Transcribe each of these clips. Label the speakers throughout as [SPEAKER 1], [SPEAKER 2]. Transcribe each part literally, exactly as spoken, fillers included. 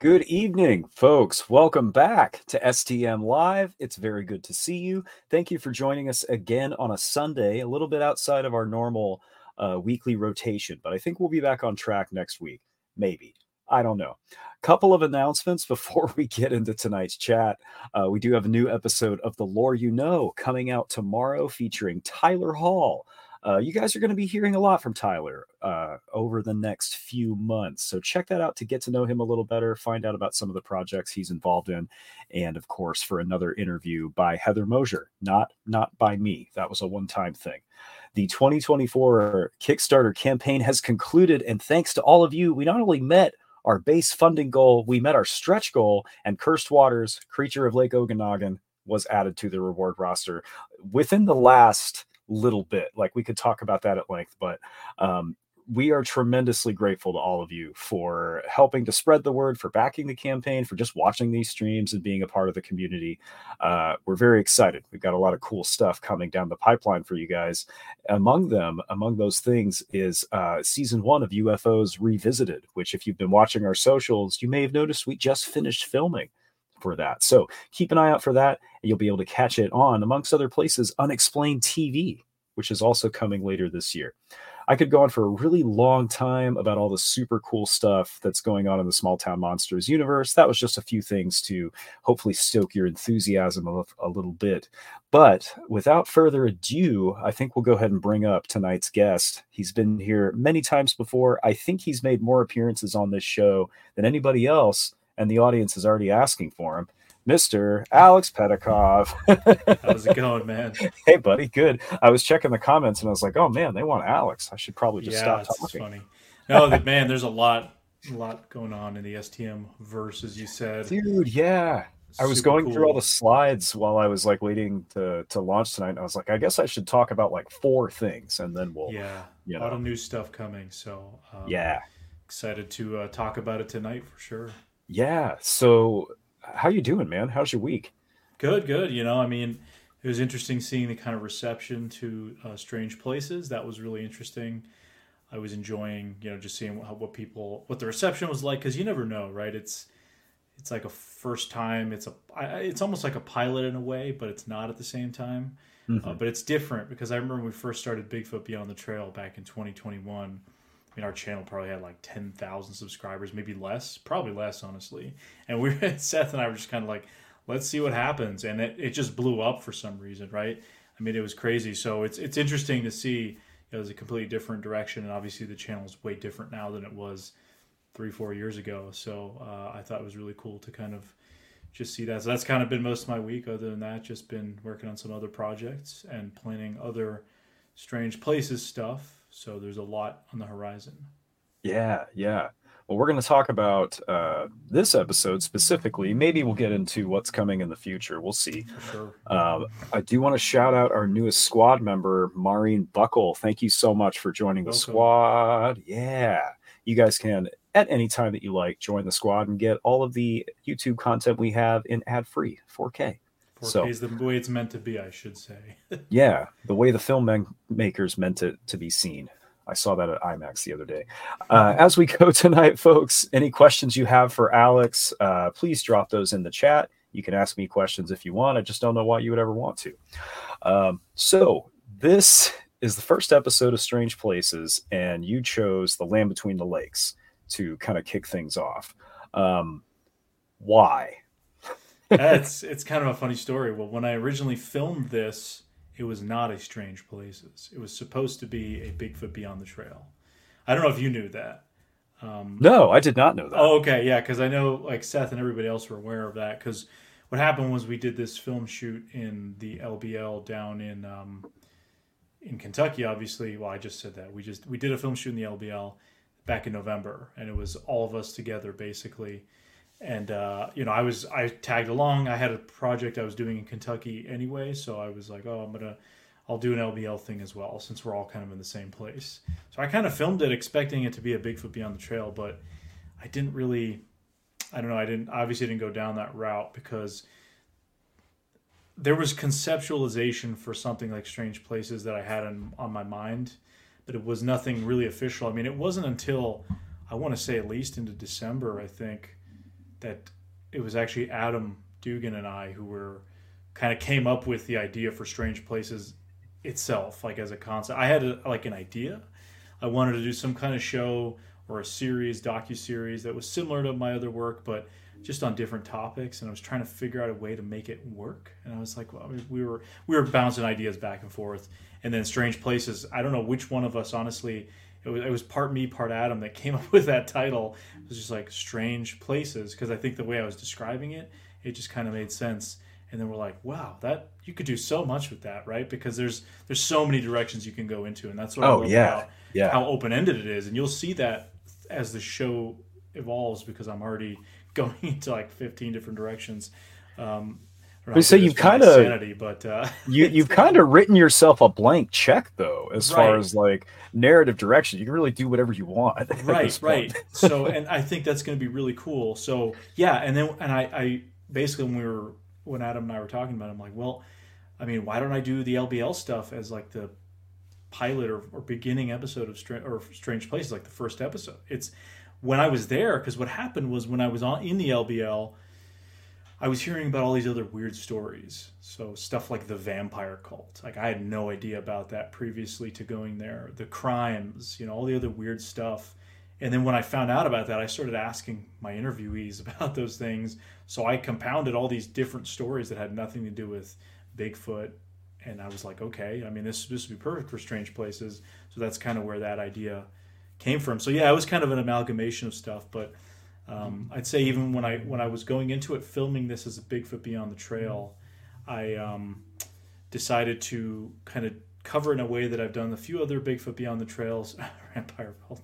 [SPEAKER 1] Good evening, folks. Welcome back to S T M Live. It's very good to see you. Thank you for joining us again on a Sunday, a little bit outside of our normal uh, weekly rotation, but I think we'll be back on track next week. Maybe. I don't know. Couple of announcements before we get into tonight's chat. Uh, we do have a new episode of The Lore You Know coming out tomorrow featuring Tyler Hall. Uh, you guys are going to be hearing a lot from Tyler uh, over the next few months. So check that out to get to know him a little better, find out about some of the projects he's involved in, and of course, for another interview by Heather Mosier, not not by me. That was a one-time thing. The twenty twenty-four Kickstarter campaign has concluded, and thanks to all of you, we not only met our base funding goal, we met our stretch goal, and Cursed Waters, Creature of Lake Okanagan, was added to the reward roster within the last little bit. Like, we could talk about that at length, but um, we are tremendously grateful to all of you for helping to spread the word, for backing the campaign, for just watching these streams and being a part of the community. Uh, we're very excited. We've got a lot of cool stuff coming down the pipeline for you guys. Among them, among those things is uh, season one of U F Os Revisited, which if you've been watching our socials, you may have noticed we just finished filming for that. So keep an eye out for that, and you'll be able to catch it on, amongst other places, Unexplained T V, which is also coming later this year. I could go on for a really long time about all the super cool stuff that's going on in the Small Town Monsters universe. That was just a few things to hopefully stoke your enthusiasm a, a little bit. But without further ado, I think we'll go ahead and bring up tonight's guest. He's been here many times before. I think he's made more appearances on this show than anybody else, and the audience is already asking for him. Mister Alex Pedikov.
[SPEAKER 2] How's it going, man?
[SPEAKER 1] Hey, buddy. Good. I was checking the comments and I was like, "Oh man, they want Alex. I should probably just
[SPEAKER 2] yeah,
[SPEAKER 1] stop
[SPEAKER 2] it's
[SPEAKER 1] talking."
[SPEAKER 2] funny. No, that man, there's a lot, a lot going on in the S T M verse, as you said,
[SPEAKER 1] dude. Yeah, I was
[SPEAKER 2] Super
[SPEAKER 1] going
[SPEAKER 2] cool.
[SPEAKER 1] through all the slides while I was like waiting to to launch tonight, and I was like, I guess I should talk about like four things, and then we'll
[SPEAKER 2] Yeah,
[SPEAKER 1] you
[SPEAKER 2] a
[SPEAKER 1] know.
[SPEAKER 2] lot of new stuff coming. So um,
[SPEAKER 1] Yeah,
[SPEAKER 2] excited to uh, talk about it tonight for sure.
[SPEAKER 1] yeah. So, how you doing, man? How's your week?
[SPEAKER 2] Good, good. You know, I mean, it was interesting seeing the kind of reception to uh, Strange Places. That was really interesting. I was enjoying, you know, just seeing what, what people, what the reception was like, because you never know, right? It's it's like a first time. It's a, I- it's almost like a pilot in a way, but it's not at the same time. Uh,
[SPEAKER 1] Mhm.
[SPEAKER 2] but it's different because I remember when we first started Bigfoot Beyond the Trail back in twenty twenty-one. I mean, our channel probably had like ten thousand subscribers, maybe less, probably less, honestly. And we were, Seth and I were just kind of like, let's see what happens. And it, it just blew up for some reason, right? I mean, it was crazy. So it's it's interesting to see, you know, it's a completely different direction. And obviously the channel is way different now than it was three, four years ago. So uh, I thought it was really cool to kind of just see that. So that's kind of been most of my week. Other than that, just been working on some other projects and planning other Strange Places stuff. So there's a lot on the horizon.
[SPEAKER 1] Yeah, yeah. Well, we're going to talk about uh, this episode specifically. Maybe we'll get into what's coming in the future. We'll see.
[SPEAKER 2] For sure.
[SPEAKER 1] Uh, I do want to shout out our newest squad member, Maureen Buckle. Thank you so much for joining the
[SPEAKER 2] Welcome.
[SPEAKER 1] squad. Yeah. You guys can, at any time that you like, join the squad and get all of the YouTube content we have in ad-free four K.
[SPEAKER 2] four K
[SPEAKER 1] So,
[SPEAKER 2] is the way it's meant to be, I should say.
[SPEAKER 1] yeah, the way the filmmakers meant it to be seen. I saw that at IMAX the other day. Uh, as we go tonight, folks, any questions you have for Alex, uh, please drop those in the chat. You can ask me questions if you want. I just don't know why you would ever want to. Um, so this is the first episode of Strange Places, and you chose The Land Between the Lakes to kind of kick things off. Um, why?
[SPEAKER 2] That's it's kind of a funny story. Well, when I originally filmed this, it was not a Strange Places. It was supposed to be a Bigfoot Beyond the Trail. I don't know if you knew that. Um,
[SPEAKER 1] No, I did not know that.
[SPEAKER 2] oh, okay, yeah, because I know like Seth and everybody else were aware of that. Because what happened was we did this film shoot in the L B L down in um, in Kentucky. Obviously, well, I just said that we just we did a film shoot in the L B L back in November, and it was all of us together basically. And uh, you know, I was I tagged along. I had a project I was doing in Kentucky anyway, so I was like, oh, I'm gonna I'll do an L B L thing as well since we're all kind of in the same place. So I kind of filmed it expecting it to be a Bigfoot Beyond the Trail, but I didn't really. I don't know. I didn't obviously didn't go down that route because there was conceptualization for something like Strange Places that I had on, on my mind, but it was nothing really official. I mean, it wasn't until I want to say at least into December, I think, that it was actually Adam Dugan and I who were kind of came up with the idea for Strange Places itself, like as a concept. I had a, like an idea. I wanted to do some kind of show or a series, docu-series that was similar to my other work, but just on different topics. And I was trying to figure out a way to make it work. And I was like, well, we were we were bouncing ideas back and forth. And then Strange Places, I don't know which one of us, honestly, it was, it was part me, part Adam that came up with that title. It was just like Strange Places, because I think the way I was describing it, it just kind of made sense. And then we're like, wow, that you could do so much with that, right? Because there's there's so many directions you can go into, and that's what
[SPEAKER 1] Oh
[SPEAKER 2] I love
[SPEAKER 1] yeah,
[SPEAKER 2] about
[SPEAKER 1] yeah.
[SPEAKER 2] how open-ended it is. And you'll see that as the show evolves, because I'm already going into like fifteen different directions. Um,
[SPEAKER 1] So you've kind of
[SPEAKER 2] sanity, but uh,
[SPEAKER 1] you you've kind of written yourself a blank check though, as
[SPEAKER 2] Right.
[SPEAKER 1] far as like narrative direction. You can really do whatever you want. at this
[SPEAKER 2] right,
[SPEAKER 1] point.
[SPEAKER 2] right. So, and I think that's going to be really cool. So, yeah, and then and I, I basically when we were when Adam and I were talking about it, I'm like, well, I mean, why don't I do the L B L stuff as like the pilot or, or beginning episode of Str- or Strange Places, like the first episode? It's when I was there, because what happened was when I was on in the L B L, I was hearing about all these other weird stories. So stuff like the vampire cult. Like I had no idea about that previously to going there. The crimes, you know, all the other weird stuff. And then when I found out about that, I started asking my interviewees about those things. So I compounded all these different stories that had nothing to do with Bigfoot. And I was like, okay, I mean, this, this would be perfect for Strange Places. So that's kind of where that idea came from. So yeah, it was kind of an amalgamation of stuff, but Um, I'd say even when I when I was going into it, filming this as a Bigfoot Beyond the Trail, I um, decided to kind of cover in a way that I've done a few other Bigfoot Beyond the Trails, Vampire Cult,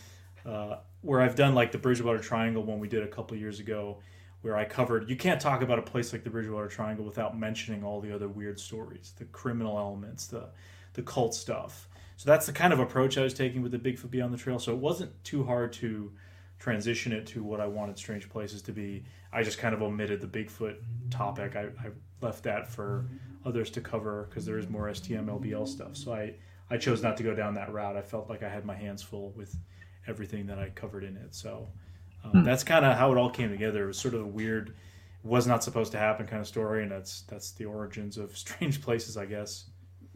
[SPEAKER 2] uh, where I've done like the Bridgewater Triangle one we did a couple years ago, where I covered, you can't talk about a place like the Bridgewater Triangle without mentioning all the other weird stories, the criminal elements, the the cult stuff. So that's the kind of approach I was taking with the Bigfoot Beyond the Trail. So it wasn't too hard to transition it to what I wanted Strange Places to be. I just kind of omitted the Bigfoot topic. I, I left that for others to cover because there is more S T M L B L stuff. So I, I chose not to go down that route. I felt like I had my hands full with everything that I covered in it. So um, hmm. that's kind of how it all came together. It was sort of a weird, was not supposed to happen kind of story, and that's that's the origins of Strange Places, I guess.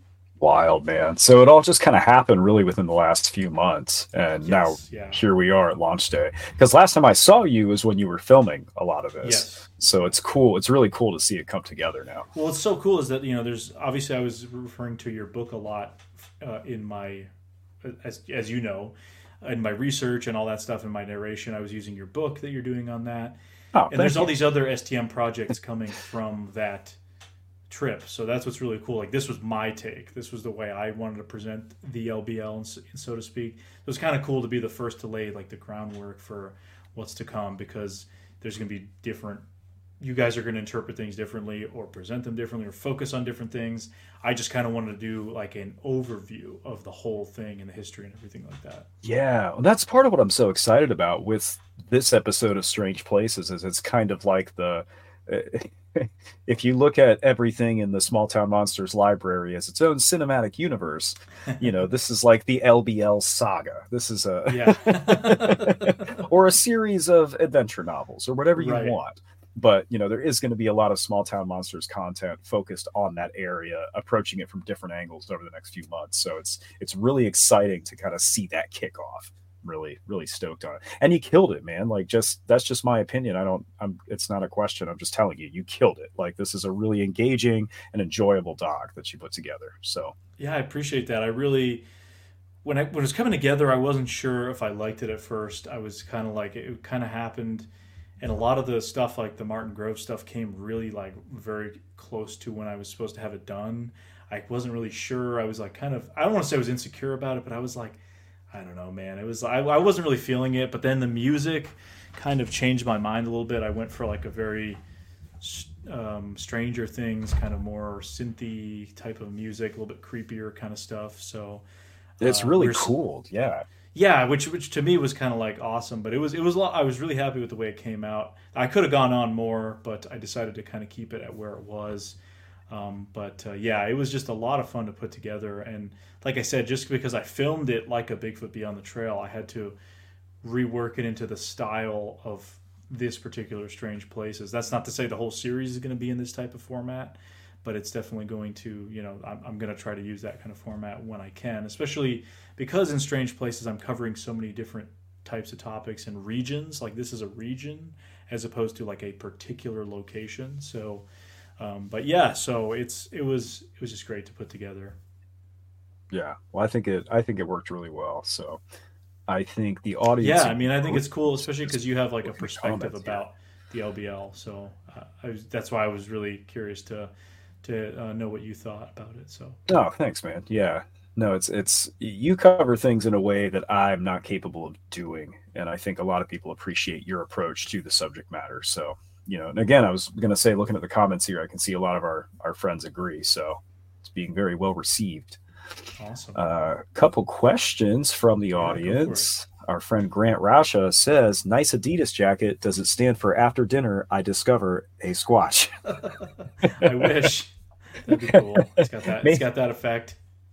[SPEAKER 1] Wild, man. So it all just kind of happened really within the last few months, and
[SPEAKER 2] yes,
[SPEAKER 1] now
[SPEAKER 2] yeah.
[SPEAKER 1] here we are at launch day. Because last time I saw you was when you were filming a lot of this.
[SPEAKER 2] Yes.
[SPEAKER 1] So it's cool. It's really cool to see it come together now.
[SPEAKER 2] Well, what's so cool is that, you know, there's obviously I was referring to your book a lot uh, in my, as as you know, in my research and all that stuff in my narration. I was using your book that you're doing on that,
[SPEAKER 1] oh,
[SPEAKER 2] and there's
[SPEAKER 1] you.
[SPEAKER 2] all these other S T M projects coming from that trip. So that's what's really cool. Like this was my take. This was the way I wanted to present the L B L, and so, so to speak. It was kind of cool to be the first to lay like the groundwork for what's to come, because there's going to be different. You guys are going to interpret things differently, or present them differently, or focus on different things. I just kind of wanted to do like an overview of the whole thing and the history and everything like that.
[SPEAKER 1] Yeah, well, that's part of what I'm so excited about with this episode of Strange Places. Is it's kind of like the. If you look at everything in the Small Town Monsters library as its own cinematic universe, you know, this is like the L B L saga. This is a
[SPEAKER 2] yeah.
[SPEAKER 1] or a series of adventure novels or whatever you
[SPEAKER 2] right.
[SPEAKER 1] want. But, you know, there is going to be a lot of Small Town Monsters content focused on that area, approaching it from different angles over the next few months. So it's it's really exciting to kind of see that kick off. Really, really stoked on it. And you killed it, man. Like, just that's just my opinion. I don't I'm it's not a question. I'm just telling you, you killed it. Like, this is a really engaging and enjoyable doc that you put together. So
[SPEAKER 2] yeah, I appreciate that. I really when I when it was coming together, I wasn't sure if I liked it at first. I was kind of like, it kind of happened, and a lot of the stuff, like the Martin Grove stuff, came really like very close to when I was supposed to have it done. I wasn't really sure. I was like kind of, I don't want to say I was insecure about it, but I was like, I don't know, man. It was I, I wasn't really feeling it, but then the music kind of changed my mind a little bit. I went for like a very um, Stranger Things, kind of more synthy type of music, a little bit creepier kind of stuff. So
[SPEAKER 1] it's
[SPEAKER 2] uh,
[SPEAKER 1] really
[SPEAKER 2] we
[SPEAKER 1] cool, yeah.
[SPEAKER 2] Yeah, which which to me was kind of like awesome, but it was it was a lot, I was really happy with the way it came out. I could have gone on more, but I decided to kind of keep it at where it was. Um, but uh, yeah, it was just a lot of fun to put together, and like I said, just because I filmed it like a Bigfoot Beyond the Trail, I had to rework it into the style of this particular Strange Places. That's not to say the whole series is going to be in this type of format, but it's definitely going to, you know, I'm, I'm going to try to use that kind of format when I can, especially because in Strange Places I'm covering so many different types of topics and regions. Like this is a region as opposed to like a particular location. So, um, but yeah, so it's it was it was just great to put together.
[SPEAKER 1] Yeah. Well, I think it I think it worked really well. So I think the
[SPEAKER 2] Yeah,
[SPEAKER 1] audience
[SPEAKER 2] I mean, I think
[SPEAKER 1] agrees.
[SPEAKER 2] it's cool, especially
[SPEAKER 1] Just
[SPEAKER 2] because you have like a
[SPEAKER 1] look in the
[SPEAKER 2] perspective
[SPEAKER 1] comments. Yeah.
[SPEAKER 2] about the L B L. So uh, I was, that's why I was really curious to to uh, know what you thought about it. So
[SPEAKER 1] Oh, thanks, man. Yeah. No, it's it's you cover things in a way that I'm not capable of doing, and I think a lot of people appreciate your approach to the subject matter. So, you know, and again, I was going to say, looking at the comments here, I can see a lot of our our friends agree. So, it's being very well received. A
[SPEAKER 2] awesome.
[SPEAKER 1] uh, couple questions from the
[SPEAKER 2] Yeah, go for it.
[SPEAKER 1] audience. Our friend Grant Rasha says, "Nice Adidas jacket. Does it stand for after dinner? I discover a squatch."
[SPEAKER 2] I wish that'd be cool. It's got that. It's
[SPEAKER 1] maybe,
[SPEAKER 2] got that effect.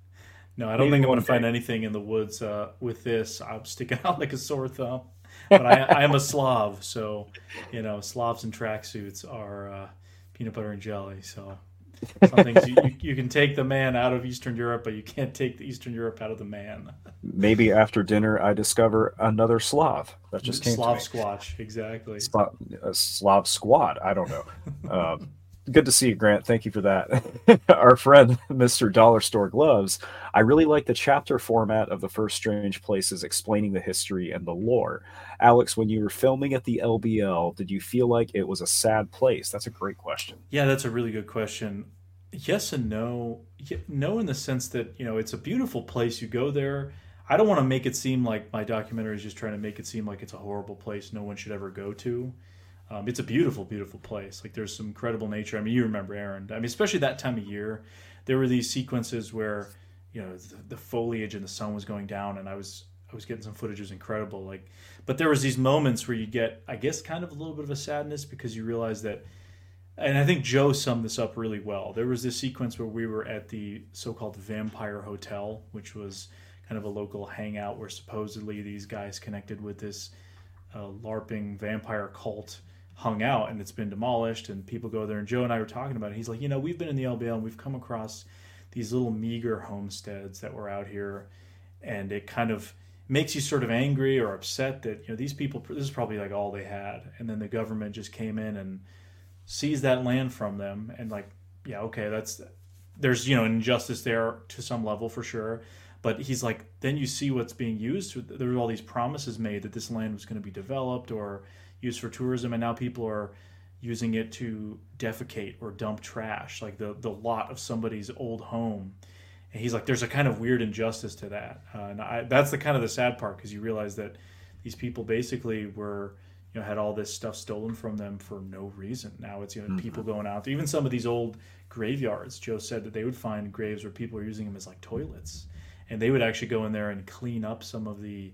[SPEAKER 2] No, I don't
[SPEAKER 1] maybe
[SPEAKER 2] think I'm going
[SPEAKER 1] one
[SPEAKER 2] to find
[SPEAKER 1] day.
[SPEAKER 2] anything in the woods uh, with this. I'm sticking out like a sore thumb. But I, I am a Slav, so you know Slavs in tracksuits are uh, peanut butter and jelly. So some things you, you, you can take the man out of Eastern Europe, but you can't take the Eastern Europe out of the man.
[SPEAKER 1] Maybe after dinner, I discover another Slav. That just came to
[SPEAKER 2] Slav
[SPEAKER 1] me.
[SPEAKER 2] squatch, exactly.
[SPEAKER 1] Slav, a Slav squad. I don't know. Um, good to see you, Grant. Thank you for that. Our friend, Mister Dollar Store Gloves. I really like the chapter format of the first Strange Places, explaining the history and the lore. Alex, when you were filming at the L B L, did you feel like it was a sad place? That's a great question.
[SPEAKER 2] Yeah, that's a really good question. Yes and no. No, in the sense that you know it's a beautiful place. You go there. I don't want to make it seem like my documentary is just trying to make it seem like it's a horrible place no one should ever go to. Um, it's a beautiful, beautiful place. Like there's some incredible nature. I mean, you remember Aaron. I mean, especially that time of year, there were these sequences where you know the, the foliage and the sun was going down, and I was I was getting some footage. It was incredible. Like, but there was these moments where you get, I guess, kind of a little bit of a sadness because you realize that, and I think Joe summed this up really well. There was this sequence where we were at the so-called Vampire Hotel, which was kind of a local hangout where supposedly these guys connected with this uh, LARPing vampire cult hung out, and it's been demolished, and people go there. And Joe and I were talking about it. He's like, you know, we've been in the L B L and we've come across these little meager homesteads that were out here, and it kind of makes you sort of angry or upset that you know these people. This is probably like all they had, and then the government just came in and seize that land from them, and like yeah, okay, that's there's you know injustice there to some level for sure, but he's like then you see what's being used. There were all these promises made that this land was going to be developed or used for tourism, and now people are using it to defecate or dump trash, like the the lot of somebody's old home. And he's like, there's a kind of weird injustice to that, uh, and I, that's the kind of the sad part because you realize that these people basically were you know had all this stuff stolen from them for no reason. Now it's you know
[SPEAKER 1] Mm-hmm.
[SPEAKER 2] people going out, even some of these old graveyards. Joe said that they would find graves where people were using them as like toilets, and they would actually go in there and clean up some of the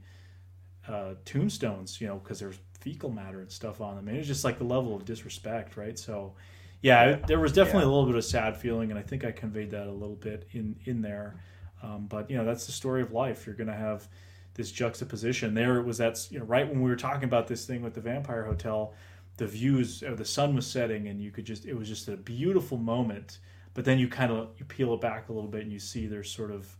[SPEAKER 2] uh, tombstones, you know, because there's fecal matter and stuff on them. And it was just like the level of disrespect, right? So, yeah,
[SPEAKER 1] Yeah.
[SPEAKER 2] there was definitely
[SPEAKER 1] Yeah.
[SPEAKER 2] a little bit of sad feeling, and I think I conveyed that a little bit in in there. Um, but you know, that's the story of life. You're going to have this juxtaposition. There it was that you know right when we were talking about this thing with the Vampire Hotel, the views, or the sun was setting, and you could just it was just a beautiful moment. But then you kind of you peel it back a little bit, and you see there's sort of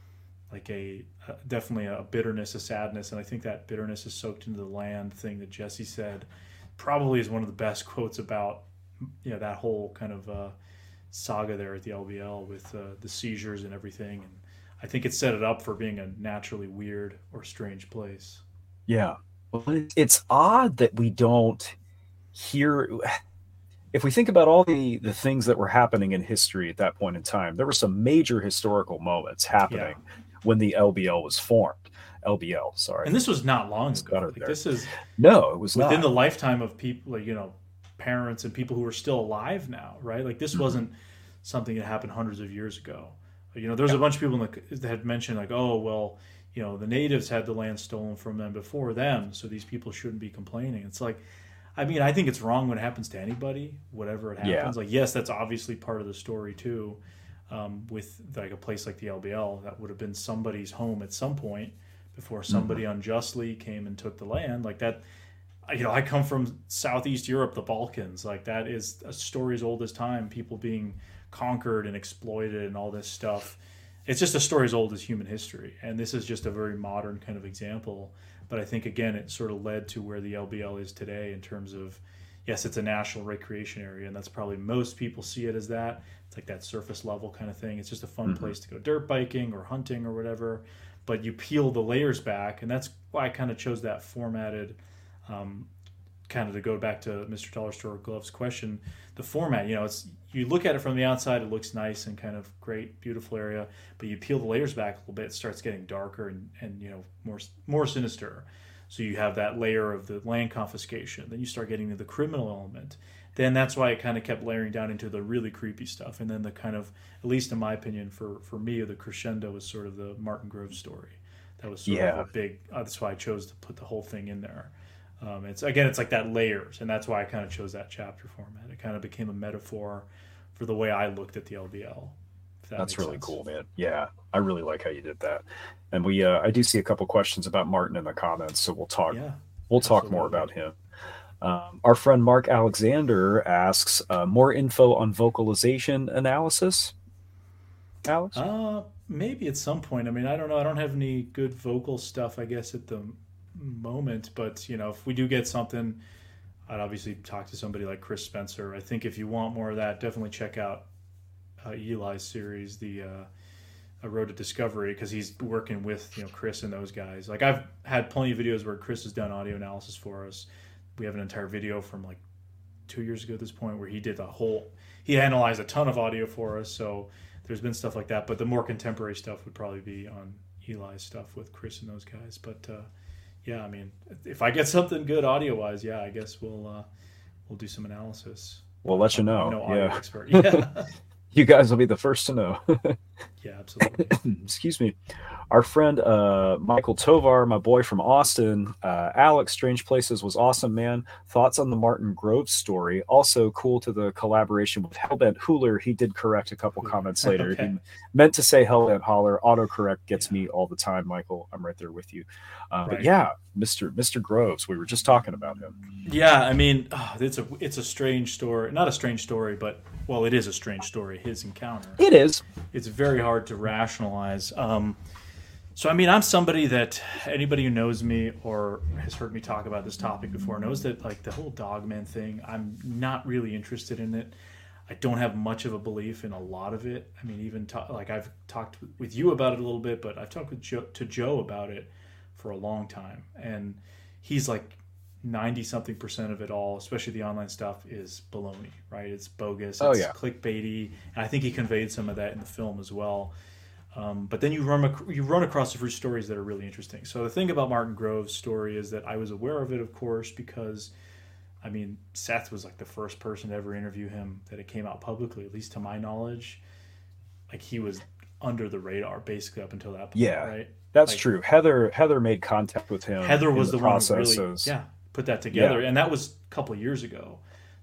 [SPEAKER 2] like a, a definitely a bitterness, a sadness, and I think that bitterness is soaked into the land thing that Jesse said. Probably is one of the best quotes about you know that whole kind of uh, saga there at the L B L with uh, the seizures and everything, and I think it set it up for being a naturally weird or strange place.
[SPEAKER 1] Yeah. Well, it- it's odd that we don't hear. If we think about all the the things that were happening in history at that point in time, there were some major historical moments
[SPEAKER 2] Yeah,
[SPEAKER 1] happening when the L B L was formed. L B L, sorry,
[SPEAKER 2] and this was not long ago.
[SPEAKER 1] stuttered
[SPEAKER 2] Like
[SPEAKER 1] there.
[SPEAKER 2] this is
[SPEAKER 1] No, it was
[SPEAKER 2] within the
[SPEAKER 1] not.
[SPEAKER 2] lifetime of people, like you know, parents and people who are still alive now, right? Like this
[SPEAKER 1] Mhm.
[SPEAKER 2] wasn't something that happened hundreds of years ago. You know, there's a
[SPEAKER 1] Yeah.
[SPEAKER 2] bunch of people in the, that had mentioned like, oh well, you know, the natives had the land stolen from them before them, so these people shouldn't be complaining. It's like, I mean, I think it's wrong when it happens to anybody, whatever it
[SPEAKER 1] Yeah.
[SPEAKER 2] happens. Like, yes, that's obviously part of the story too. Um, with like a place like the L B L, that would have been somebody's home at some point before
[SPEAKER 1] Hmm.
[SPEAKER 2] somebody unjustly came and took the land. Like that, you know, I come from Southeast Europe, the Balkans. Like that is a story as old as time. People being conquered and exploited and all this stuff. It's just a story as old as human history. And this is just a very modern kind of example. But I think again, it sort of led to where the L B L is today in terms of, yes, it's a national recreation area, and that's probably most people see it as that. It's like that surface level kind of thing. It's just a fun mm-hmm. place to go dirt biking or hunting or whatever. But you peel the layers back, and that's why I kind of chose that formatted. Um, kind of to go back to Mister Dollar Store Gloves question, the format, you know, it's you look at it from the outside, it looks nice and kind of great, beautiful area, but you peel the layers back a little bit, it starts getting darker and, and you know, more more sinister. So you have that layer of the land confiscation, then you start getting to the criminal element. Then that's why it kind of kept layering down into the really creepy stuff. And then the kind of, at least in my opinion, for, for me, the crescendo was sort of the Martin Grove story. That was sort
[SPEAKER 1] yeah.
[SPEAKER 2] of a big, uh, that's why I chose to put the whole thing in there. Um, it's again, it's like that layers, and that's why I kind of chose that chapter format. It kind of became a metaphor for the way I looked at the L B L.
[SPEAKER 1] That that's really sense. Cool, man. Yeah, I really like how you did that. And we, uh, I do see a couple questions about Martin in the comments, so we'll talk. Yeah, we'll talk absolutely. more about him. Um, our friend Mark Alexander asks uh, more info on vocalization analysis. Alex,
[SPEAKER 2] uh, maybe at some point. I mean, I don't know. I don't have any good vocal stuff, I guess, at the moment, but you know, if we do get something, I'd obviously talk to somebody like Chris Spencer. I think if you want more of that, definitely check out uh, Eli's series, the uh, A Road to Discovery, because he's working with, you know, Chris and those guys. Like I've had plenty of videos where Chris has done audio analysis for us. We have an entire video from like two years ago at this point where he did a whole, he analyzed a ton of audio for us. So there's been stuff like that, but the more contemporary stuff would probably be on Eli's stuff with Chris and those guys. But uh, yeah, I mean, if I get something good audio-wise, yeah, I guess we'll uh, we'll do some analysis.
[SPEAKER 1] We'll let you know.
[SPEAKER 2] I'm no audio
[SPEAKER 1] yeah.
[SPEAKER 2] expert. Yeah.
[SPEAKER 1] You guys will be the first to know.
[SPEAKER 2] Yeah, absolutely.
[SPEAKER 1] Excuse me. Our friend uh, Michael Tovar, my boy from Austin, uh, Alex, Strange Places was awesome, man. Thoughts on the Martin Grove story? Also cool to the collaboration with Hellbent Hooler. He did correct a couple comments later. okay. He meant to say Hellbent Holler. Autocorrect gets yeah. me all the time, Michael. I'm right there with you. Uh, right. But yeah, Mister Mister Groves, we were just talking about him.
[SPEAKER 2] Yeah, I mean, oh, it's a it's a strange story. Not a strange story, but well, it is a strange story. His encounter.
[SPEAKER 1] It is.
[SPEAKER 2] It's very hard to rationalize. Um, so, I mean, I'm somebody that anybody who knows me or has heard me talk about this topic before knows that, like, the whole dogman thing, I'm not really interested in it. I don't have much of a belief in a lot of it. I mean, even ta- like I've talked with you about it a little bit, but I've talked with Joe, to Joe about it for a long time, and he's like ninety something percent of it all, especially the online stuff, is baloney, right? It's bogus. It's
[SPEAKER 1] oh, yeah.
[SPEAKER 2] clickbaity, and I think he conveyed some of that in the film as well. Um, but then you run you run across a few stories that are really interesting. So the thing about Martin Grove's story is that I was aware of it, of course, because I mean Seth was like the first person to ever interview him that it came out publicly, at least to my knowledge. Like he was under the radar basically up until that point.
[SPEAKER 1] Yeah,
[SPEAKER 2] right.
[SPEAKER 1] That's
[SPEAKER 2] like,
[SPEAKER 1] true. Heather Heather made contact with him.
[SPEAKER 2] Heather was
[SPEAKER 1] the,
[SPEAKER 2] the one who really yeah put that together, yeah. and that was a couple of years ago.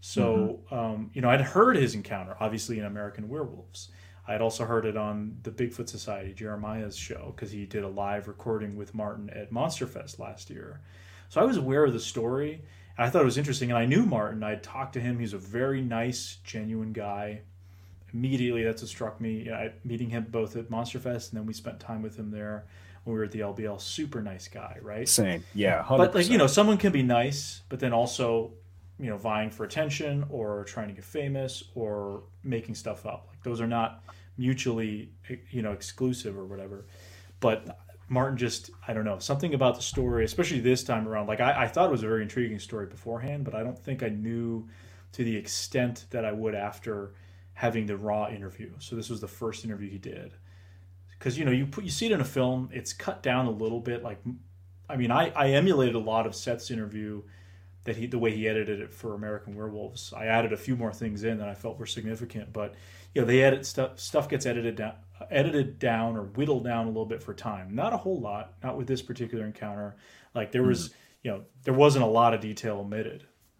[SPEAKER 2] So mm-hmm. um, you know, I'd heard his encounter, obviously in American Werewolves. I had also heard it on the Bigfoot Society, Jeremiah's show, because he did a live recording with Martin at Monsterfest last year. So I was aware of the story, and I thought it was interesting. And I knew Martin. I talked to him. He's a very nice, genuine guy. Immediately, that's what struck me. I, meeting him both at Monsterfest, and then we spent time with him there when we were at the L B L. Super nice guy, right?
[SPEAKER 1] Same, yeah, one hundred percent.
[SPEAKER 2] But like you know, someone can be nice, but then also, you know, vying for attention or trying to get famous or making stuff up. Like those are not mutually, you know, exclusive or whatever. But Martin just, I don't know, something about the story, especially this time around. Like I, I thought it was a very intriguing story beforehand, but I don't think I knew to the extent that I would after having the raw interview. So this was the first interview he did. Because, you know, you put you see it in a film, it's cut down a little bit. Like, I mean, I, I emulated a lot of Seth's interview, that he the way he edited it for American Werewolves. I added a few more things in that I felt were significant, but you know, they edit stuff stuff gets edited down edited down or whittled down a little bit for time. Not a whole lot, not with this particular encounter. Like there was, mm-hmm. you know, there wasn't a lot of detail omitted.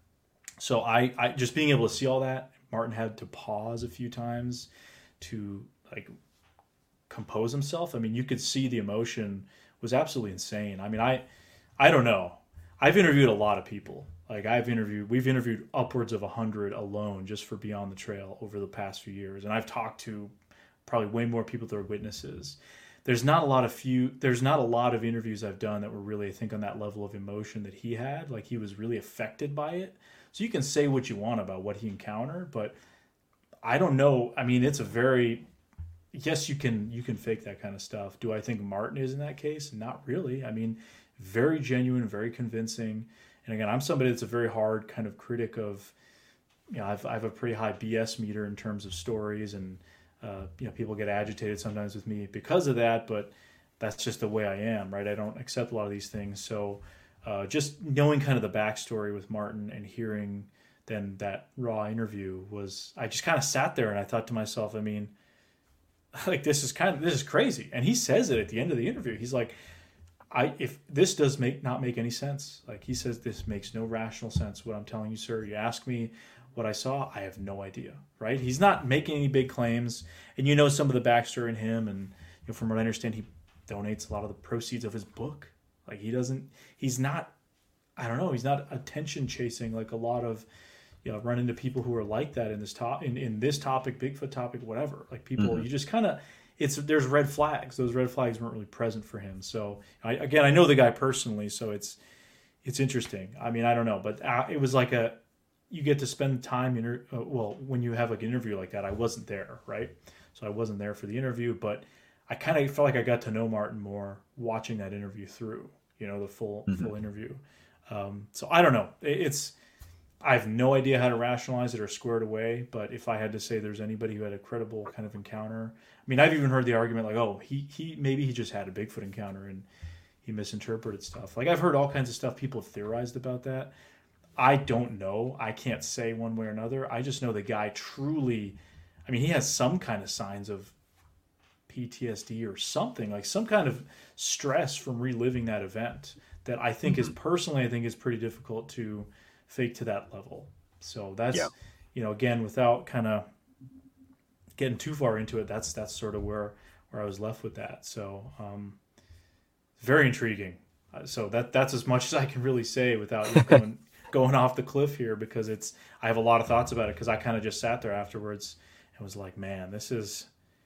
[SPEAKER 2] So I, I just being able to see all that, Martin had to pause a few times to like compose himself. I mean, you could see the emotion was absolutely insane. I mean, I I don't know. I've interviewed a lot of people. Like I've interviewed, we've interviewed upwards of a hundred alone just for Beyond the Trail over the past few years, and I've talked to probably way more people that are witnesses. There's not a lot of few. There's not a lot of interviews I've done that were really, I think, on that level of emotion that he had. Like he was really affected by it. So you can say what you want about what he encountered, but I don't know. I mean, it's a very yes, you can you can fake that kind of stuff. Do I think Martin is in that case? Not really. I mean, very genuine, very convincing. And again, I'm somebody that's a very hard kind of critic of, you know, I've, I have a pretty high B S meter in terms of stories, and, uh, you know, people get agitated sometimes with me because of that, but that's just the way I am, right? I don't accept a lot of these things. So uh, just knowing kind of the backstory with Martin and hearing then that raw interview was, I just kind of sat there and I thought to myself, I mean, like, this is kind of, this is crazy. And he says it at the end of the interview. He's like, I, if this does make not make any sense, like he says, this makes no rational sense. What I'm telling you, sir, you ask me what I saw, I have no idea. Right? He's not making any big claims, and you know some of the backstory in him, and you know, from what I understand, he donates a lot of the proceeds of his book. Like he doesn't, he's not, I don't know, he's not attention chasing like a lot of, you know, run into people who are like that in this top in, in this topic, Bigfoot topic, whatever. Like people, mm-hmm. you just kind of. It's there's red flags. Those red flags weren't really present for him. So I, again, I know the guy personally, so it's it's interesting. I mean, I don't know, but uh, it was like a you get to spend time. Inter- uh, well, when you have like an interview like that, I wasn't there, right? So I wasn't there for the interview, but I kind of felt like I got to know Martin more watching that interview through. You know, the full mm-hmm. full interview. Um, so I don't know. It, it's I have no idea how to rationalize it or square it away. But if I had to say there's anybody who had a credible kind of encounter. I mean, I've even heard the argument like, oh, he, he maybe he just had a Bigfoot encounter and he misinterpreted stuff. Like I've heard all kinds of stuff people have theorized about that. I don't know. I can't say one way or another. I just know the guy truly, I mean, he has some kind of signs of P T S D or something, like some kind of stress from reliving that event that I think mm-hmm. is personally, I think is pretty difficult to fake to that level. So that's, yeah. you know, again, without kind of getting too far into it, that's that's sort of where where I was left with that. So um, very intriguing. Uh, so that that's as much as I can really say without you know, going going off the cliff here, because it's I have a lot of thoughts about it, because I kind of just sat there afterwards and was like, man, this is.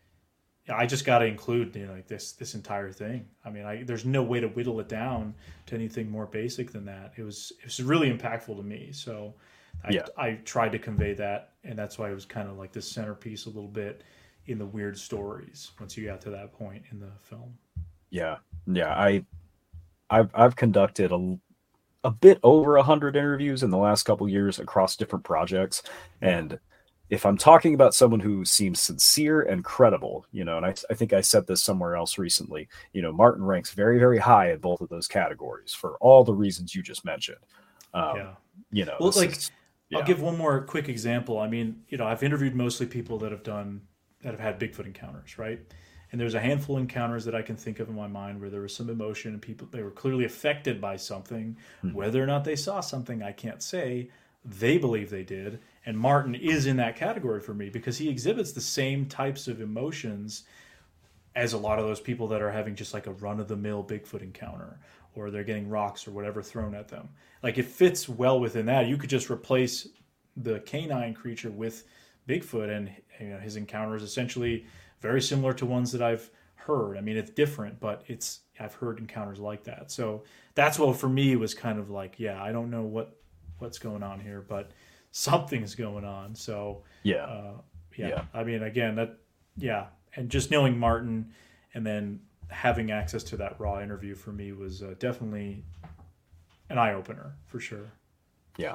[SPEAKER 2] I just got to include you know like this this entire thing. I mean, I, there's no way to whittle it down to anything more basic than that. It was it was really impactful to me. So. I, yeah. I tried to convey that, and that's why it was kind of like this centerpiece a little bit in the weird stories once you got to that point in the film.
[SPEAKER 1] Yeah, yeah. I, I've I've conducted a, a bit over a hundred interviews in the last couple of years across different projects, and if I'm talking about someone who seems sincere and credible, you know, and I I think I said this somewhere else recently, you know, Martin ranks very very high in both of those categories for all the reasons you just mentioned. Um, yeah. You know,
[SPEAKER 2] well, like. Is, Yeah. I'll give one more quick example. I mean, you know, I've interviewed mostly people that have done, that have had Bigfoot encounters, right? And there's a handful of encounters that I can think of in my mind where there was some emotion and people, they were clearly affected by something. Mm-hmm. Whether or not they saw something, I can't say. They believe they did. And Martin is in that category for me because he exhibits the same types of emotions as a lot of those people that are having just like a run-of-the-mill Bigfoot encounter, or they're getting rocks or whatever thrown at them. Like it fits well within that. You could just replace the canine creature with Bigfoot, and you know, his encounter is essentially very similar to ones that I've heard. I mean, it's different, but it's I've heard encounters like that. So that's what for me was kind of like, yeah, I don't know what what's going on here, but something's going on. So
[SPEAKER 1] yeah,
[SPEAKER 2] uh, yeah. yeah. I mean, again, that yeah, and just knowing Martin, and then having access to that raw interview for me was uh, definitely an eye-opener for sure.
[SPEAKER 1] Yeah,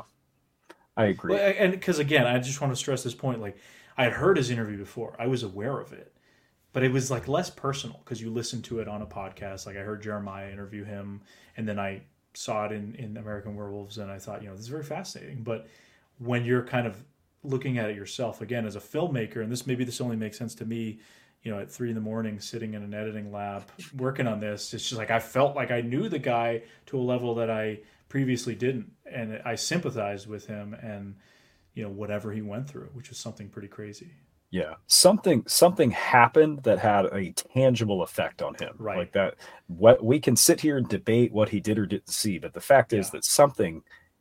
[SPEAKER 1] I agree.
[SPEAKER 2] Well, and because again, I just want to stress this point, like I had heard his interview before. I was aware of it, but it was like less personal because you listen to it on a podcast. Like I heard Jeremiah interview him, and then I saw it in, in American Werewolves, and I thought, you know, this is very fascinating. But when you're kind of looking at it yourself, again, as a filmmaker, and this maybe this only makes sense to me, you know, at three in the morning, sitting in an editing lab, working on this, it's just like, I felt like I knew the guy to a level that I previously didn't. And I sympathized with him and, you know, whatever he went through, which was something pretty crazy.
[SPEAKER 1] Yeah. Something, something happened that had a tangible effect on him.
[SPEAKER 2] Right.
[SPEAKER 1] Like that, what we can sit here and debate what he did or didn't see, but the fact is yeah. that something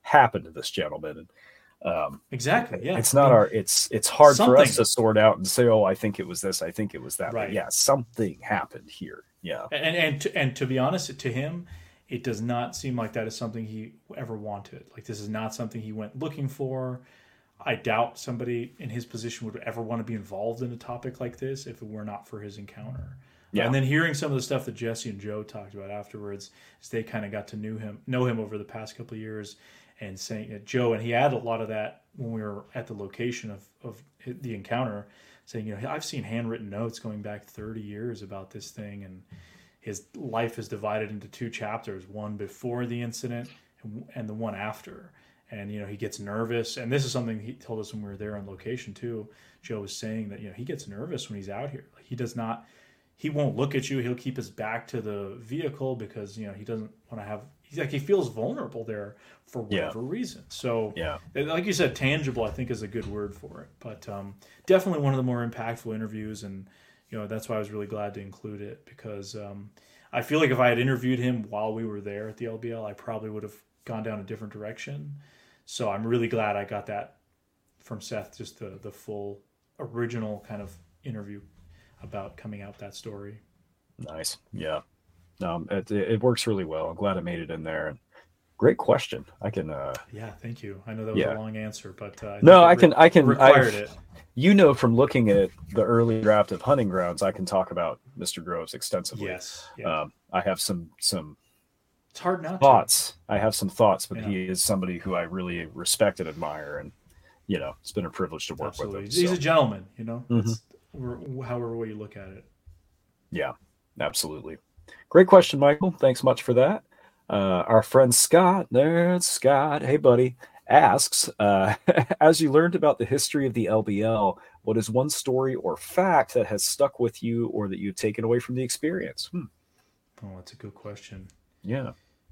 [SPEAKER 1] happened to this gentleman. And, um,
[SPEAKER 2] exactly. Yeah.
[SPEAKER 1] It's not
[SPEAKER 2] I mean,
[SPEAKER 1] our, it's, it's hard
[SPEAKER 2] something.
[SPEAKER 1] for us to sort out and say, oh, I think it was this, I think it was that.
[SPEAKER 2] Right.
[SPEAKER 1] But yeah, something happened here. Yeah.
[SPEAKER 2] And, and, to, and to be honest, to him, it does not seem like that is something he ever wanted. Like, this is not something he went looking for. I doubt somebody in his position would ever want to be involved in a topic like this if it were not for his encounter. Yeah. And then hearing some of the stuff that Jesse and Joe talked about afterwards, as they kind of got to know him, know him over the past couple of years, and saying that Joe, and he had a lot of that when we were at the location of, of the encounter, saying, you know, I've seen handwritten notes going back thirty years about this thing, and his life is divided into two chapters, one before the incident and the one after. And, you know, he gets nervous. And this is something he told us when we were there on location, too. Joe was saying that, you know, he gets nervous when he's out here. Like, he does not, he won't look at you. He'll keep his back to the vehicle because, you know, he doesn't want to have, he's like, he feels vulnerable there for whatever yeah. reason. So,
[SPEAKER 1] yeah.
[SPEAKER 2] like you said, tangible, I think, is a good word for it. But um, definitely one of the more impactful interviews. And, you know, that's why I was really glad to include it, because um, I feel like if I had interviewed him while we were there at the L B L, I probably would have gone down a different direction. So I'm really glad I got that from Seth, just the, the full original kind of interview about coming out that story.
[SPEAKER 1] Nice. Yeah. Um, it, it works really well. I'm glad I made it in there. Great question. I can. Uh,
[SPEAKER 2] yeah. Thank you. I know that was
[SPEAKER 1] yeah.
[SPEAKER 2] a long answer, but uh, I
[SPEAKER 1] no, I can,
[SPEAKER 2] re-
[SPEAKER 1] I can,
[SPEAKER 2] required
[SPEAKER 1] I've,
[SPEAKER 2] it.
[SPEAKER 1] You know, from looking at the early draft of Hunting Grounds, I can talk about Mister Groves extensively.
[SPEAKER 2] Yes. Yeah.
[SPEAKER 1] Um, I have some, some,
[SPEAKER 2] It's hard not
[SPEAKER 1] thoughts.
[SPEAKER 2] To.
[SPEAKER 1] I have some thoughts, but
[SPEAKER 2] yeah.
[SPEAKER 1] he is somebody who I really respect and admire, and you know, it's been a privilege to work
[SPEAKER 2] Absolutely.
[SPEAKER 1] with him.
[SPEAKER 2] He's
[SPEAKER 1] so.
[SPEAKER 2] a gentleman, you know.
[SPEAKER 1] Mm-hmm.
[SPEAKER 2] It's, however way you look at it.
[SPEAKER 1] Yeah, absolutely. Great question, Michael. Thanks much for that. Uh, our friend Scott, there's Scott. Hey, buddy. Asks, uh, as you learned about the history of the L B L, what is one story or fact that has stuck with you, or that you've taken away from the experience? Hmm.
[SPEAKER 2] Oh, that's a good question.
[SPEAKER 1] Yeah.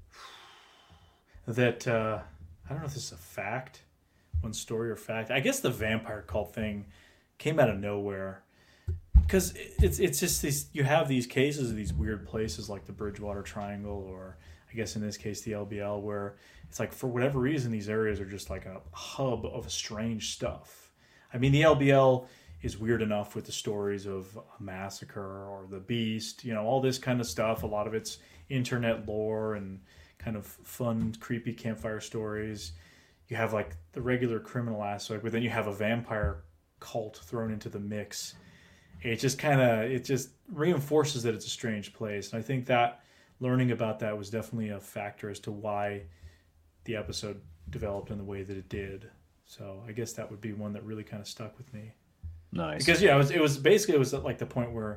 [SPEAKER 2] That uh, I don't know if this is a fact, one story or fact. I guess the vampire cult thing came out of nowhere, because it's it's just these, you have these cases of these weird places like the Bridgewater Triangle, or I guess in this case the L B L, where it's like for whatever reason these areas are just like a hub of strange stuff. I mean, the L B L is weird enough with the stories of a massacre or the beast, you know, all this kind of stuff. A lot of it's internet lore and kind of fun, creepy campfire stories. You have like the regular criminal aspect, but then you have a vampire cult thrown into the mix. It just kind of, it just reinforces that it's a strange place. And I think that learning about that was definitely a factor as to why the episode developed in the way that it did. So I guess that would be one that really kind of stuck with me.
[SPEAKER 1] Nice.
[SPEAKER 2] Because, yeah, it was, it was basically, it was at like the point where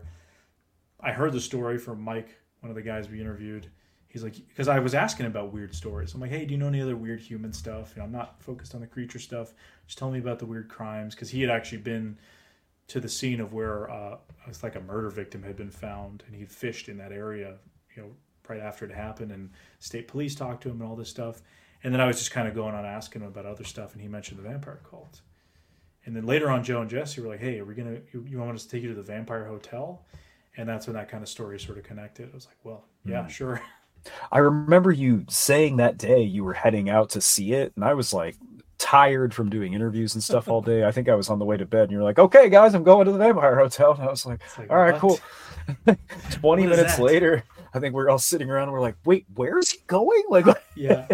[SPEAKER 2] I heard the story from Mike, one of the guys we interviewed. He's like, because I was asking about weird stories. I'm like, hey, do you know any other weird human stuff? You know, I'm not focused on the creature stuff. Just tell me about the weird crimes. Because he had actually been to the scene of where uh, it's like a murder victim had been found, and he fished in that area, you know, right after it happened, and state police talked to him and all this stuff. And then I was just kind of going on asking him about other stuff, and he mentioned the vampire cult. And then later on, Joe and Jesse were like, hey, are we gonna, you, you want us to take you to the Vampire Hotel? And that's when that kind of story sort of connected. I was like, well, yeah, mm. sure.
[SPEAKER 1] I remember you saying that day you were heading out to see it, and I was like tired from doing interviews and stuff all day. I think I was on the way to bed, and you're like, okay, guys, I'm going to the Vampire Hotel. And I was like, like all right, what? Cool. twenty minutes later, I think we're all sitting around and we're like, wait, where is he going? Like,
[SPEAKER 2] yeah.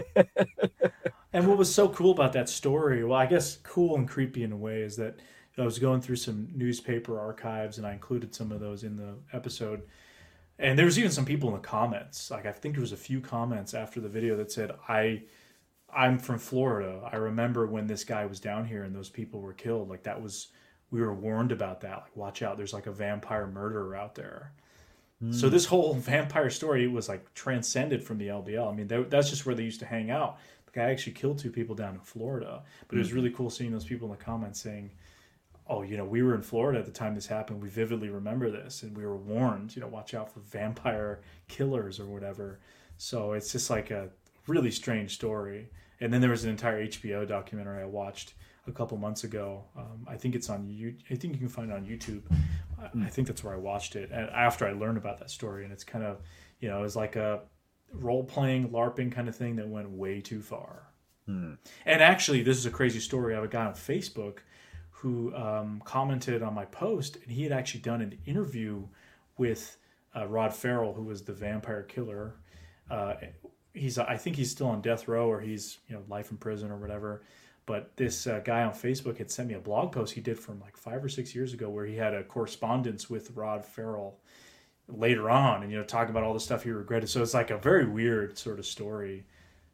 [SPEAKER 2] And what was so cool about that story, well, I guess cool and creepy in a way, is that I was going through some newspaper archives, and I included some of those in the episode. And there was even some people in the comments. Like, I think there was a few comments after the video that said, I, I'm from Florida. I remember when this guy was down here and those people were killed. Like, that was, we were warned about that. Like, watch out. There's like a vampire murderer out there. Mm. So this whole vampire story was like transcended from the L B L. I mean, they, that's just where they used to hang out. The guy actually killed two people down in Florida. But mm. it was really cool seeing those people in the comments saying, oh, you know, we were in Florida at the time this happened. We vividly remember this, and we were warned, you know, watch out for vampire killers or whatever. So it's just like a really strange story. And then there was an entire H B O documentary I watched a couple months ago. Um, I think it's on you. I think you can find it on YouTube. I, I think that's where I watched it. And after I learned about that story, and it's kind of, you know, it was like a role-playing LARPing kind of thing that went way too far.
[SPEAKER 1] Hmm.
[SPEAKER 2] And actually, this is a crazy story. I have a guy on Facebook who um, commented on my post, and he had actually done an interview with uh, Rod Farrell, who was the vampire killer. Uh, he's, I think he's still on death row, or he's, you know, life in prison or whatever. But this uh, guy on Facebook had sent me a blog post he did from like five or six years ago, where he had a correspondence with Rod Farrell later on, and you know, talk about all the stuff he regretted. So it's like a very weird sort of story.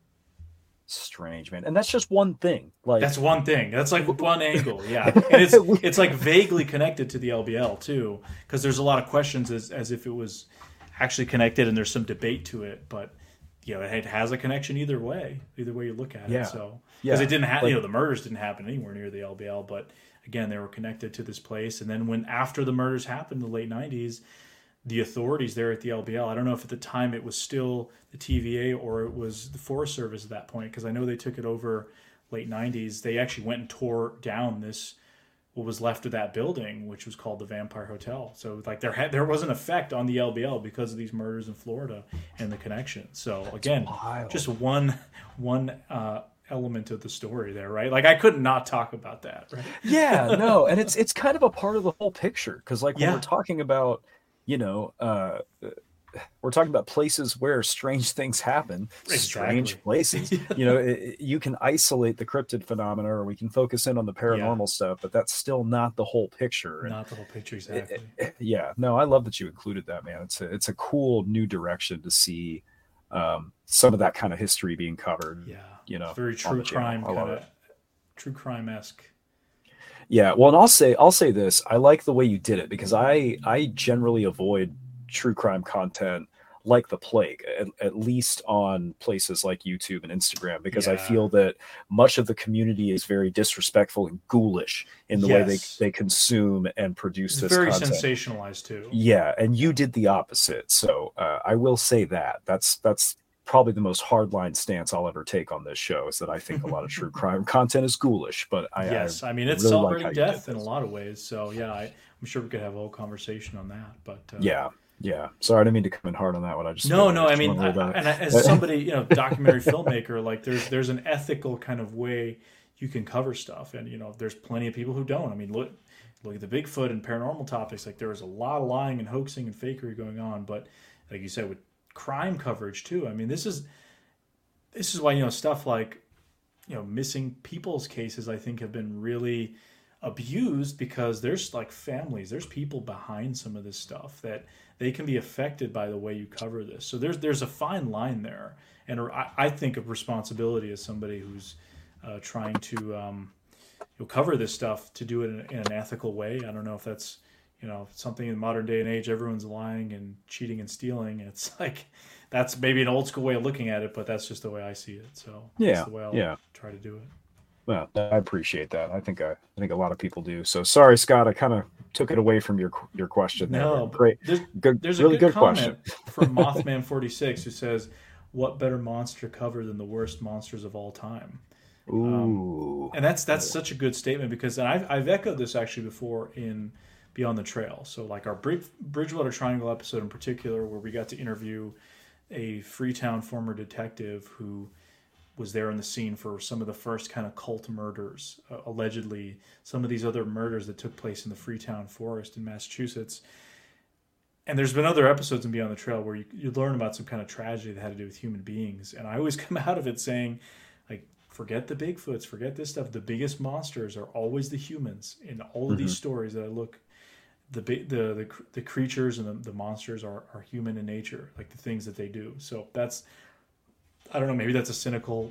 [SPEAKER 1] Strange, man. And that's just one thing. Like
[SPEAKER 2] that's one thing. That's like one angle. Yeah. And it's it's like vaguely connected to the L B L too, because there's a lot of questions as, as if it was actually connected, and there's some debate to it, but you know, it has a connection either way, either way you look at
[SPEAKER 1] yeah.
[SPEAKER 2] it. So
[SPEAKER 1] yeah.
[SPEAKER 2] because it didn't happen,
[SPEAKER 1] like,
[SPEAKER 2] you know, the murders didn't happen anywhere near the L B L, but again, they were connected to this place. And then when after the murders happened in the late nineties, the authorities there at the L B L, I don't know if at the time it was still the T V A or it was the Forest Service at that point, because I know they took it over late nineties. They actually went and tore down this, what was left of that building, which was called the Vampire Hotel. So like there had there was an effect on the L B L because of these murders in Florida and the connection. So again, just one one uh, element of the story there, right? Like I couldn't not talk about that, right?
[SPEAKER 1] Yeah, no, and it's it's kind of a part of the whole picture, because like when
[SPEAKER 2] yeah.
[SPEAKER 1] we're talking about, you know, uh, we're talking about places where strange things happen,
[SPEAKER 2] exactly.
[SPEAKER 1] strange places. You know, it, you can isolate the cryptid phenomena, or we can focus in on the paranormal yeah. stuff, but that's still not the whole picture.
[SPEAKER 2] Not the whole picture, exactly.
[SPEAKER 1] It, it, yeah, no, I love that you included that, man. It's a, it's a cool new direction to see um, some of that kind of history being covered.
[SPEAKER 2] Yeah,
[SPEAKER 1] you know,
[SPEAKER 2] it's very true crime, kind of true crime-esque.
[SPEAKER 1] Yeah, well, and I'll say I'll say this. I like the way you did it, because I I generally avoid true crime content like the plague, at, at least on places like YouTube and Instagram, because yeah. I feel that much of the community is very disrespectful and ghoulish in the yes. way they, they consume and produce
[SPEAKER 2] it's
[SPEAKER 1] this
[SPEAKER 2] very
[SPEAKER 1] content.
[SPEAKER 2] Sensationalized too.
[SPEAKER 1] Yeah, and you did the opposite. So uh, I will say that. That's that's probably the most hardline stance I'll ever take on this show, is that I think a lot of true crime content is ghoulish. But I
[SPEAKER 2] yes, I, I mean it's really celebrating like death in a lot of ways. So yeah, I, I'm sure we could have a whole conversation on that. But uh,
[SPEAKER 1] yeah, yeah. Sorry, I didn't mean to come in hard on that one. I just
[SPEAKER 2] no, no. I mean, I, and as somebody, you know, documentary filmmaker, like there's there's an ethical kind of way you can cover stuff, and you know, there's plenty of people who don't. I mean, look. Look at the Bigfoot and paranormal topics. Like there was a lot of lying and hoaxing and fakery going on, but like you said, with crime coverage too. I mean, this is this is why, you know, stuff like, you know, missing people's cases, I think, have been really abused, because there's like families, there's people behind some of this stuff that they can be affected by the way you cover this. So there's there's a fine line there, and I, I think of responsibility as somebody who's uh, trying to um, you know, cover this stuff, to do it in, in an ethical way. I don't know if that's, you know, something in modern day and age, everyone's lying and cheating and stealing. It's like, that's maybe an old school way of looking at it, but that's just the way I see it. So
[SPEAKER 1] yeah,
[SPEAKER 2] that's the way I'll
[SPEAKER 1] yeah.
[SPEAKER 2] try to do it.
[SPEAKER 1] Well, I appreciate that. I think I, I think a lot of people do. So sorry, Scott, I kind of took it away from your your question. There.
[SPEAKER 2] No,
[SPEAKER 1] great,
[SPEAKER 2] there's,
[SPEAKER 1] good,
[SPEAKER 2] there's
[SPEAKER 1] really
[SPEAKER 2] a good,
[SPEAKER 1] good question
[SPEAKER 2] from Mothman forty-six, who says, "What better monster cover than the worst monsters of all time?"
[SPEAKER 1] Ooh,
[SPEAKER 2] um, and that's that's such a good statement, because I've I've echoed this actually before in Beyond the Trail. So like our Bridge, Bridgewater Triangle episode in particular, where we got to interview a Freetown former detective who was there in the scene for some of the first kind of cult murders, uh, allegedly some of these other murders that took place in the Freetown forest in Massachusetts. And there's been other episodes in Beyond the Trail where you, you learn about some kind of tragedy that had to do with human beings. And I always come out of it saying, like, forget the Bigfoots, forget this stuff. The biggest monsters are always the humans in all of mm-hmm. these stories that I look. The the the, the creatures and the, the monsters are, are human in nature, like the things that they do. So that's, I don't know, maybe that's a cynical,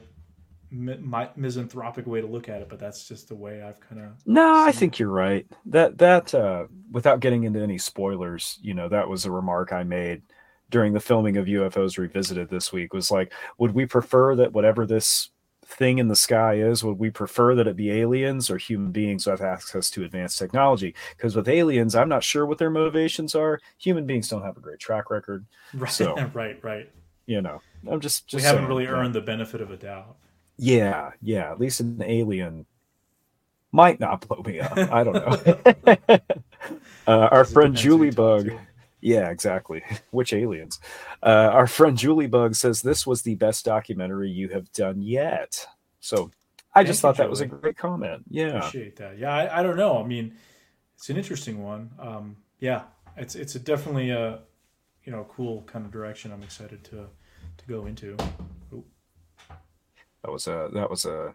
[SPEAKER 2] mi- misanthropic way to look at it, but that's just the way I've kind of.
[SPEAKER 1] No, I think it. You're right. That that uh, without getting into any spoilers, you know, that was a remark I made during the filming of U F Os Revisited this week. Was like, would we prefer that whatever this thing in the sky is, would we prefer that it be aliens or human beings who have access to advanced technology? Because with aliens, I'm not sure what their motivations are. Human beings don't have a great track record.
[SPEAKER 2] Right,
[SPEAKER 1] so,
[SPEAKER 2] right, right.
[SPEAKER 1] You know, I'm just, just
[SPEAKER 2] we haven't
[SPEAKER 1] saying,
[SPEAKER 2] really
[SPEAKER 1] yeah.
[SPEAKER 2] earned the benefit of a doubt.
[SPEAKER 1] Yeah, yeah. At least an alien might not blow me up. I don't know. uh, our friend Julie Bug. Yeah, exactly. Which aliens? Uh, our friend Julie Bug says this was the best documentary you have done yet. So I just
[SPEAKER 2] Thank you,
[SPEAKER 1] thought that was a
[SPEAKER 2] Julie.
[SPEAKER 1] great comment. Yeah.
[SPEAKER 2] Appreciate that. Yeah, I, I don't know. I mean, it's an interesting one. Um, yeah, it's it's a definitely a you know cool kind of direction. I'm excited to to go into. Ooh,
[SPEAKER 1] That was a that was a,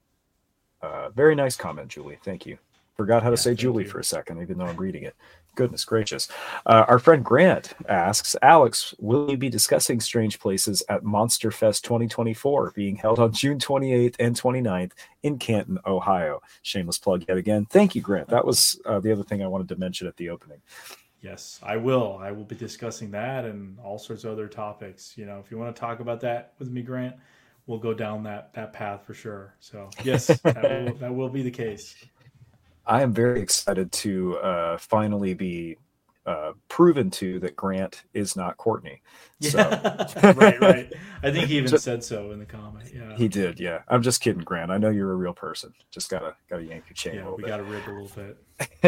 [SPEAKER 1] a very nice comment, Julie. Thank you. Forgot how to
[SPEAKER 2] yeah,
[SPEAKER 1] say
[SPEAKER 2] thank
[SPEAKER 1] Julie
[SPEAKER 2] you.
[SPEAKER 1] for a second, even though I'm reading it. Goodness gracious. Uh, our friend Grant asks, Alex, will you be discussing Strange Places at Monster Fest twenty twenty-four, being held on June twenty-eighth and twenty-ninth in Canton, Ohio? Shameless plug yet again. Thank you, Grant. That was uh, the other thing I wanted to mention at the opening.
[SPEAKER 2] Yes, I will. I will be discussing that and all sorts of other topics. You know, if you want to talk about that with me, Grant, we'll go down that that path for sure. So yes, that will that will be the case.
[SPEAKER 1] I am very excited to uh, finally be uh, proven to that Grant is not Courtney. So
[SPEAKER 2] Yeah, right, right. I think he even
[SPEAKER 1] just,
[SPEAKER 2] said so in the comment. Yeah,
[SPEAKER 1] he did, yeah. I'm just kidding, Grant. I know you're a real person. Just gotta gotta yank your chain a
[SPEAKER 2] yeah.
[SPEAKER 1] little
[SPEAKER 2] We
[SPEAKER 1] bit.
[SPEAKER 2] got to rib a little bit.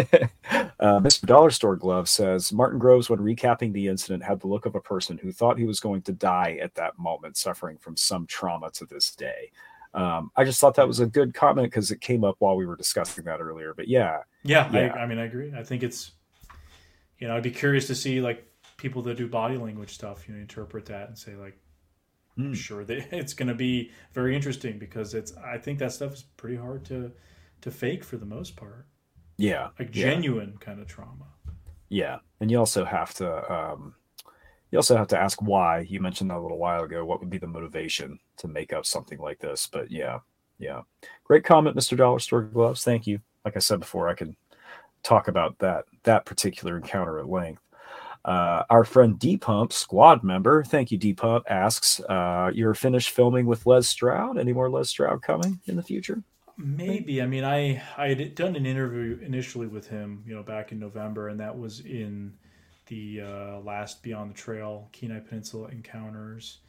[SPEAKER 1] uh, Mister Dollar Store Glove says Martin Groves, when recapping the incident, had the look of a person who thought he was going to die at that moment, suffering from some trauma to this day. Um, I just thought that was a good comment because it came up while we were discussing that earlier. But yeah,
[SPEAKER 2] Yeah, I,
[SPEAKER 1] yeah,
[SPEAKER 2] I mean, I agree. I think it's, you know, I'd be curious to see like people that do body language stuff, you know, interpret that and say like, I'm
[SPEAKER 1] mm,
[SPEAKER 2] sure that it's going to be very interesting because it's, I think that stuff is pretty hard to, to fake for the most part,
[SPEAKER 1] yeah,
[SPEAKER 2] like
[SPEAKER 1] yeah,
[SPEAKER 2] genuine kind of trauma.
[SPEAKER 1] yeah. And you also have to um, you also have to ask why. You mentioned that a little while ago. What would be the motivation to make up something like this? But yeah, yeah. Great comment, Mister Dollar Store Gloves. Thank you. Like I said before, I can talk about that that particular encounter at length. Uh, our friend D Pump, squad member, thank you, D Pump, asks, uh, "You're finished filming with Les Stroud? Any more Les Stroud coming in the future?" Maybe.
[SPEAKER 2] Maybe. I mean, I I had done an interview initially with him, you know, back in November, and that was in the uh, last Beyond the Trail Kenai Peninsula encounters.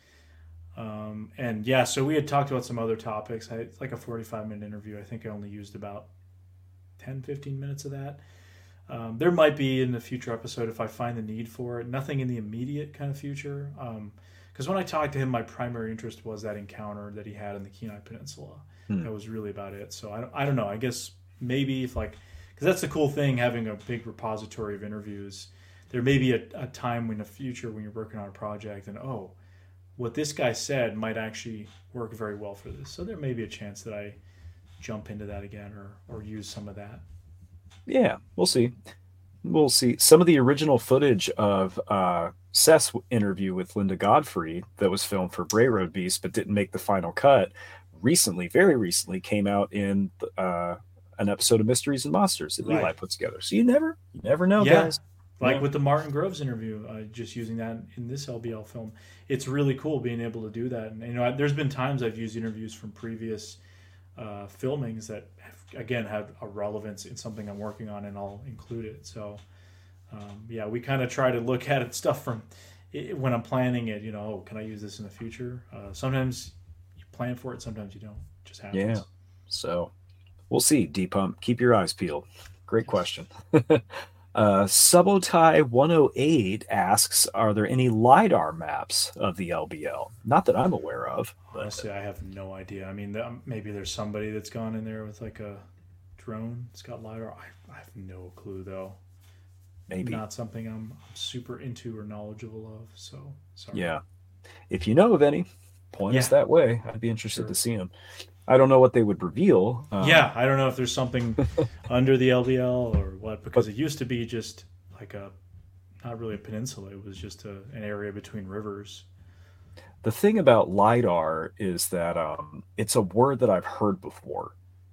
[SPEAKER 2] Um, and yeah, so we had talked about some other topics. I had like a forty-five minute interview. I think I only used about ten, fifteen minutes of that. Um, there might be in the future episode if I find the need for it. Nothing in the immediate kind of future. Because um, when I talked to him, my primary interest was that encounter that he had in the Kenai Peninsula.
[SPEAKER 1] Hmm.
[SPEAKER 2] That was really about it. So I don't, I don't know. I guess maybe if like, because that's the cool thing having a big repository of interviews. There may be a, a time in the future when you're working on a project and oh, what this guy said might actually work very well for this. So there may be a chance that I jump into that again or or use some of that.
[SPEAKER 1] Yeah, we'll see. We'll see. Some of the original footage of uh, Seth's interview with Linda Godfrey that was filmed for Bray Road Beast but didn't make the final cut recently, very recently, came out in uh, an episode of Mysteries and Monsters that Eli
[SPEAKER 2] Right.
[SPEAKER 1] put together. So you never, you never know,
[SPEAKER 2] Yeah.
[SPEAKER 1] guys.
[SPEAKER 2] Like
[SPEAKER 1] Yeah.
[SPEAKER 2] with the Martin Groves interview, uh, just using that in this L B L film, it's really cool being able to do that. And you know, I, there's been times I've used interviews from previous uh, filmings that have, again have a relevance in something I'm working on, and I'll include it. So um, yeah, we kind of try to look at it stuff from it, when I'm planning it. You know, oh, can I use this in the future? Uh, sometimes you plan for it, sometimes you don't. It just
[SPEAKER 1] Yeah.
[SPEAKER 2] happens.
[SPEAKER 1] So we'll see, D Pump. Keep your eyes peeled. Great
[SPEAKER 2] Yes.
[SPEAKER 1] question. uh, Subotai one oh eight asks, are there any LiDAR maps of the L B L? Not that I'm aware of. But
[SPEAKER 2] Honestly, I have no idea. I mean, um, maybe there's somebody that's gone in there with like a drone. It's got lidar. I, I have no clue though.
[SPEAKER 1] maybe.
[SPEAKER 2] Not something I'm, I'm super into or knowledgeable of. So sorry.
[SPEAKER 1] Yeah. If you know of any, point us
[SPEAKER 2] Yeah.
[SPEAKER 1] that way. I'd be interested
[SPEAKER 2] Sure.
[SPEAKER 1] to see them. I don't know what they would reveal. Um,
[SPEAKER 2] Yeah, I don't know if there's something under the L B L or what, because
[SPEAKER 1] But-
[SPEAKER 2] it used to be just like a, not really a peninsula. It was just a, an area between rivers.
[SPEAKER 1] The thing about LiDAR is that um, it's a word that I've heard before.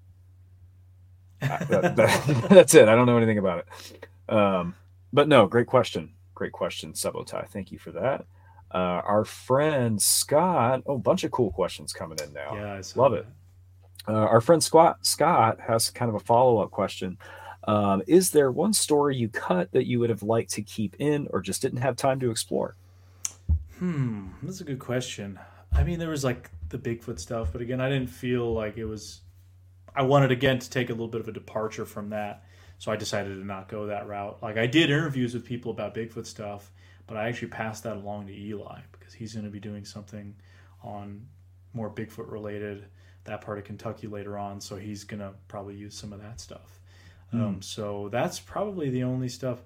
[SPEAKER 1] Uh, that- that- that's it. I don't know anything about it. Um, but no, great question. Great question, Sabotai. Thank you for that. Uh, our friend Scott, oh, bunch of cool questions coming in now.
[SPEAKER 2] Yeah, I saw
[SPEAKER 1] Love
[SPEAKER 2] that.
[SPEAKER 1] it. Uh, our friend Scott Scott has kind of a follow up question. Um, is there one story you cut that you would have liked to keep in or just didn't have time to explore?
[SPEAKER 2] Hmm, that's a good question. I mean, there was like the Bigfoot stuff, but again, I didn't feel like it was. I wanted again to take a little bit of a departure from that, so I decided to not go that route. Like I did interviews with people about Bigfoot stuff, but I actually passed that along to Eli because he's going to be doing something on more Bigfoot related that part of Kentucky later on, so he's gonna probably use some of that stuff.
[SPEAKER 1] Mm.
[SPEAKER 2] Um, so that's probably the only stuff.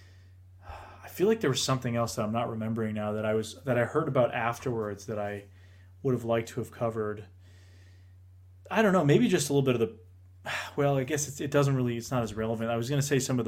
[SPEAKER 2] I feel like there was something else that I'm not remembering now that I was that I heard about afterwards that I would have liked to have covered. I don't know, maybe just a little bit of the. Well, I guess it's, it doesn't really. It's not as relevant. I was going to say some of the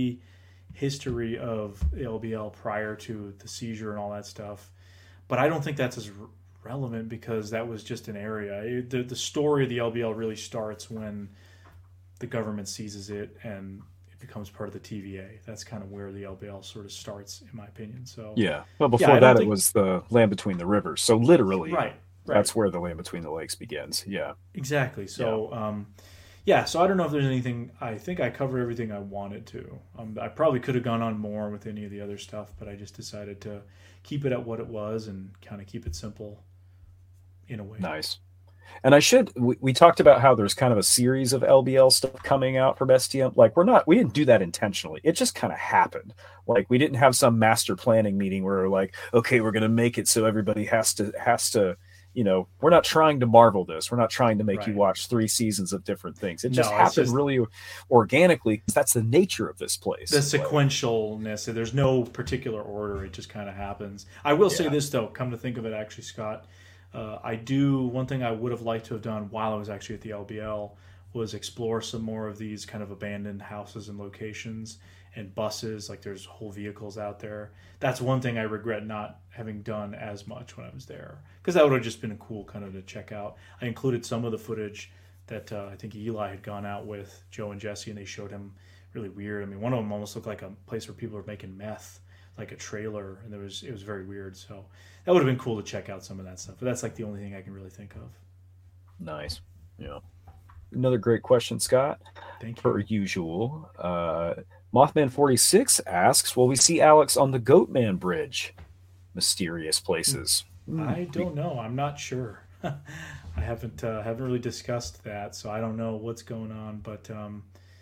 [SPEAKER 2] pre-history of the L B L prior to the seizure and all that stuff, but I don't think that's as re- relevant because that was just an area. It, the The story of the L B L really starts when the government seizes it and it becomes part of the T V A. That's kind of where the L B L sort of starts, in my opinion. So
[SPEAKER 1] yeah, well, before
[SPEAKER 2] yeah,
[SPEAKER 1] that,
[SPEAKER 2] think...
[SPEAKER 1] it was the Land Between the Rivers. So literally,
[SPEAKER 2] right, right.
[SPEAKER 1] That's where the Land Between the Lakes begins. Yeah,
[SPEAKER 2] exactly. So. Yeah. Um, Yeah, so I don't know if there's anything. I think I covered everything I wanted to. Um, I probably could have gone on more with any of the other stuff, but I just decided to keep it at what it was and kind of keep it simple in a way.
[SPEAKER 1] Nice. And I should, we, we talked about how there's kind of a series of L B L stuff coming out from S T M. Like, we're not, we didn't do that intentionally. It just kind of happened. Like, we didn't have some master planning meeting where we're like, okay, we're going to make it so everybody has to, has to, you know, we're not trying to Marvel this. We're not trying to make right. you watch three seasons of different things. It just no, happened just, really organically because that's the nature of this place.
[SPEAKER 2] The sequentialness. There's no particular order. It just kind of happens. I will yeah. say this, though. Come to think of it, actually, Scott, uh, I do, one thing I would have liked to have done while I was actually at the L B L was explore some more of these kind of abandoned houses and locations and buses. Like, there's whole vehicles out there. That's one thing I regret not having done as much when I was there, because that would have just been a cool kind of to check out. I included some of the footage that uh, I think Eli had gone out with Joe and Jesse, and they showed him really weird. I mean, one of them almost looked like a place where people were making meth, like a trailer, and there was it was very weird. So that would have been cool to check out some of that stuff. But that's like the only thing I can really think of.
[SPEAKER 1] Nice. Yeah. Another great question, Scott.
[SPEAKER 2] Thank you.
[SPEAKER 1] Per usual. Uh, Mothman forty-six asks, will we see Alex on the Goatman Bridge? Mysterious places.
[SPEAKER 2] I don't know. I'm not sure. I haven't uh, haven't really discussed that, so I don't know what's going on. But um,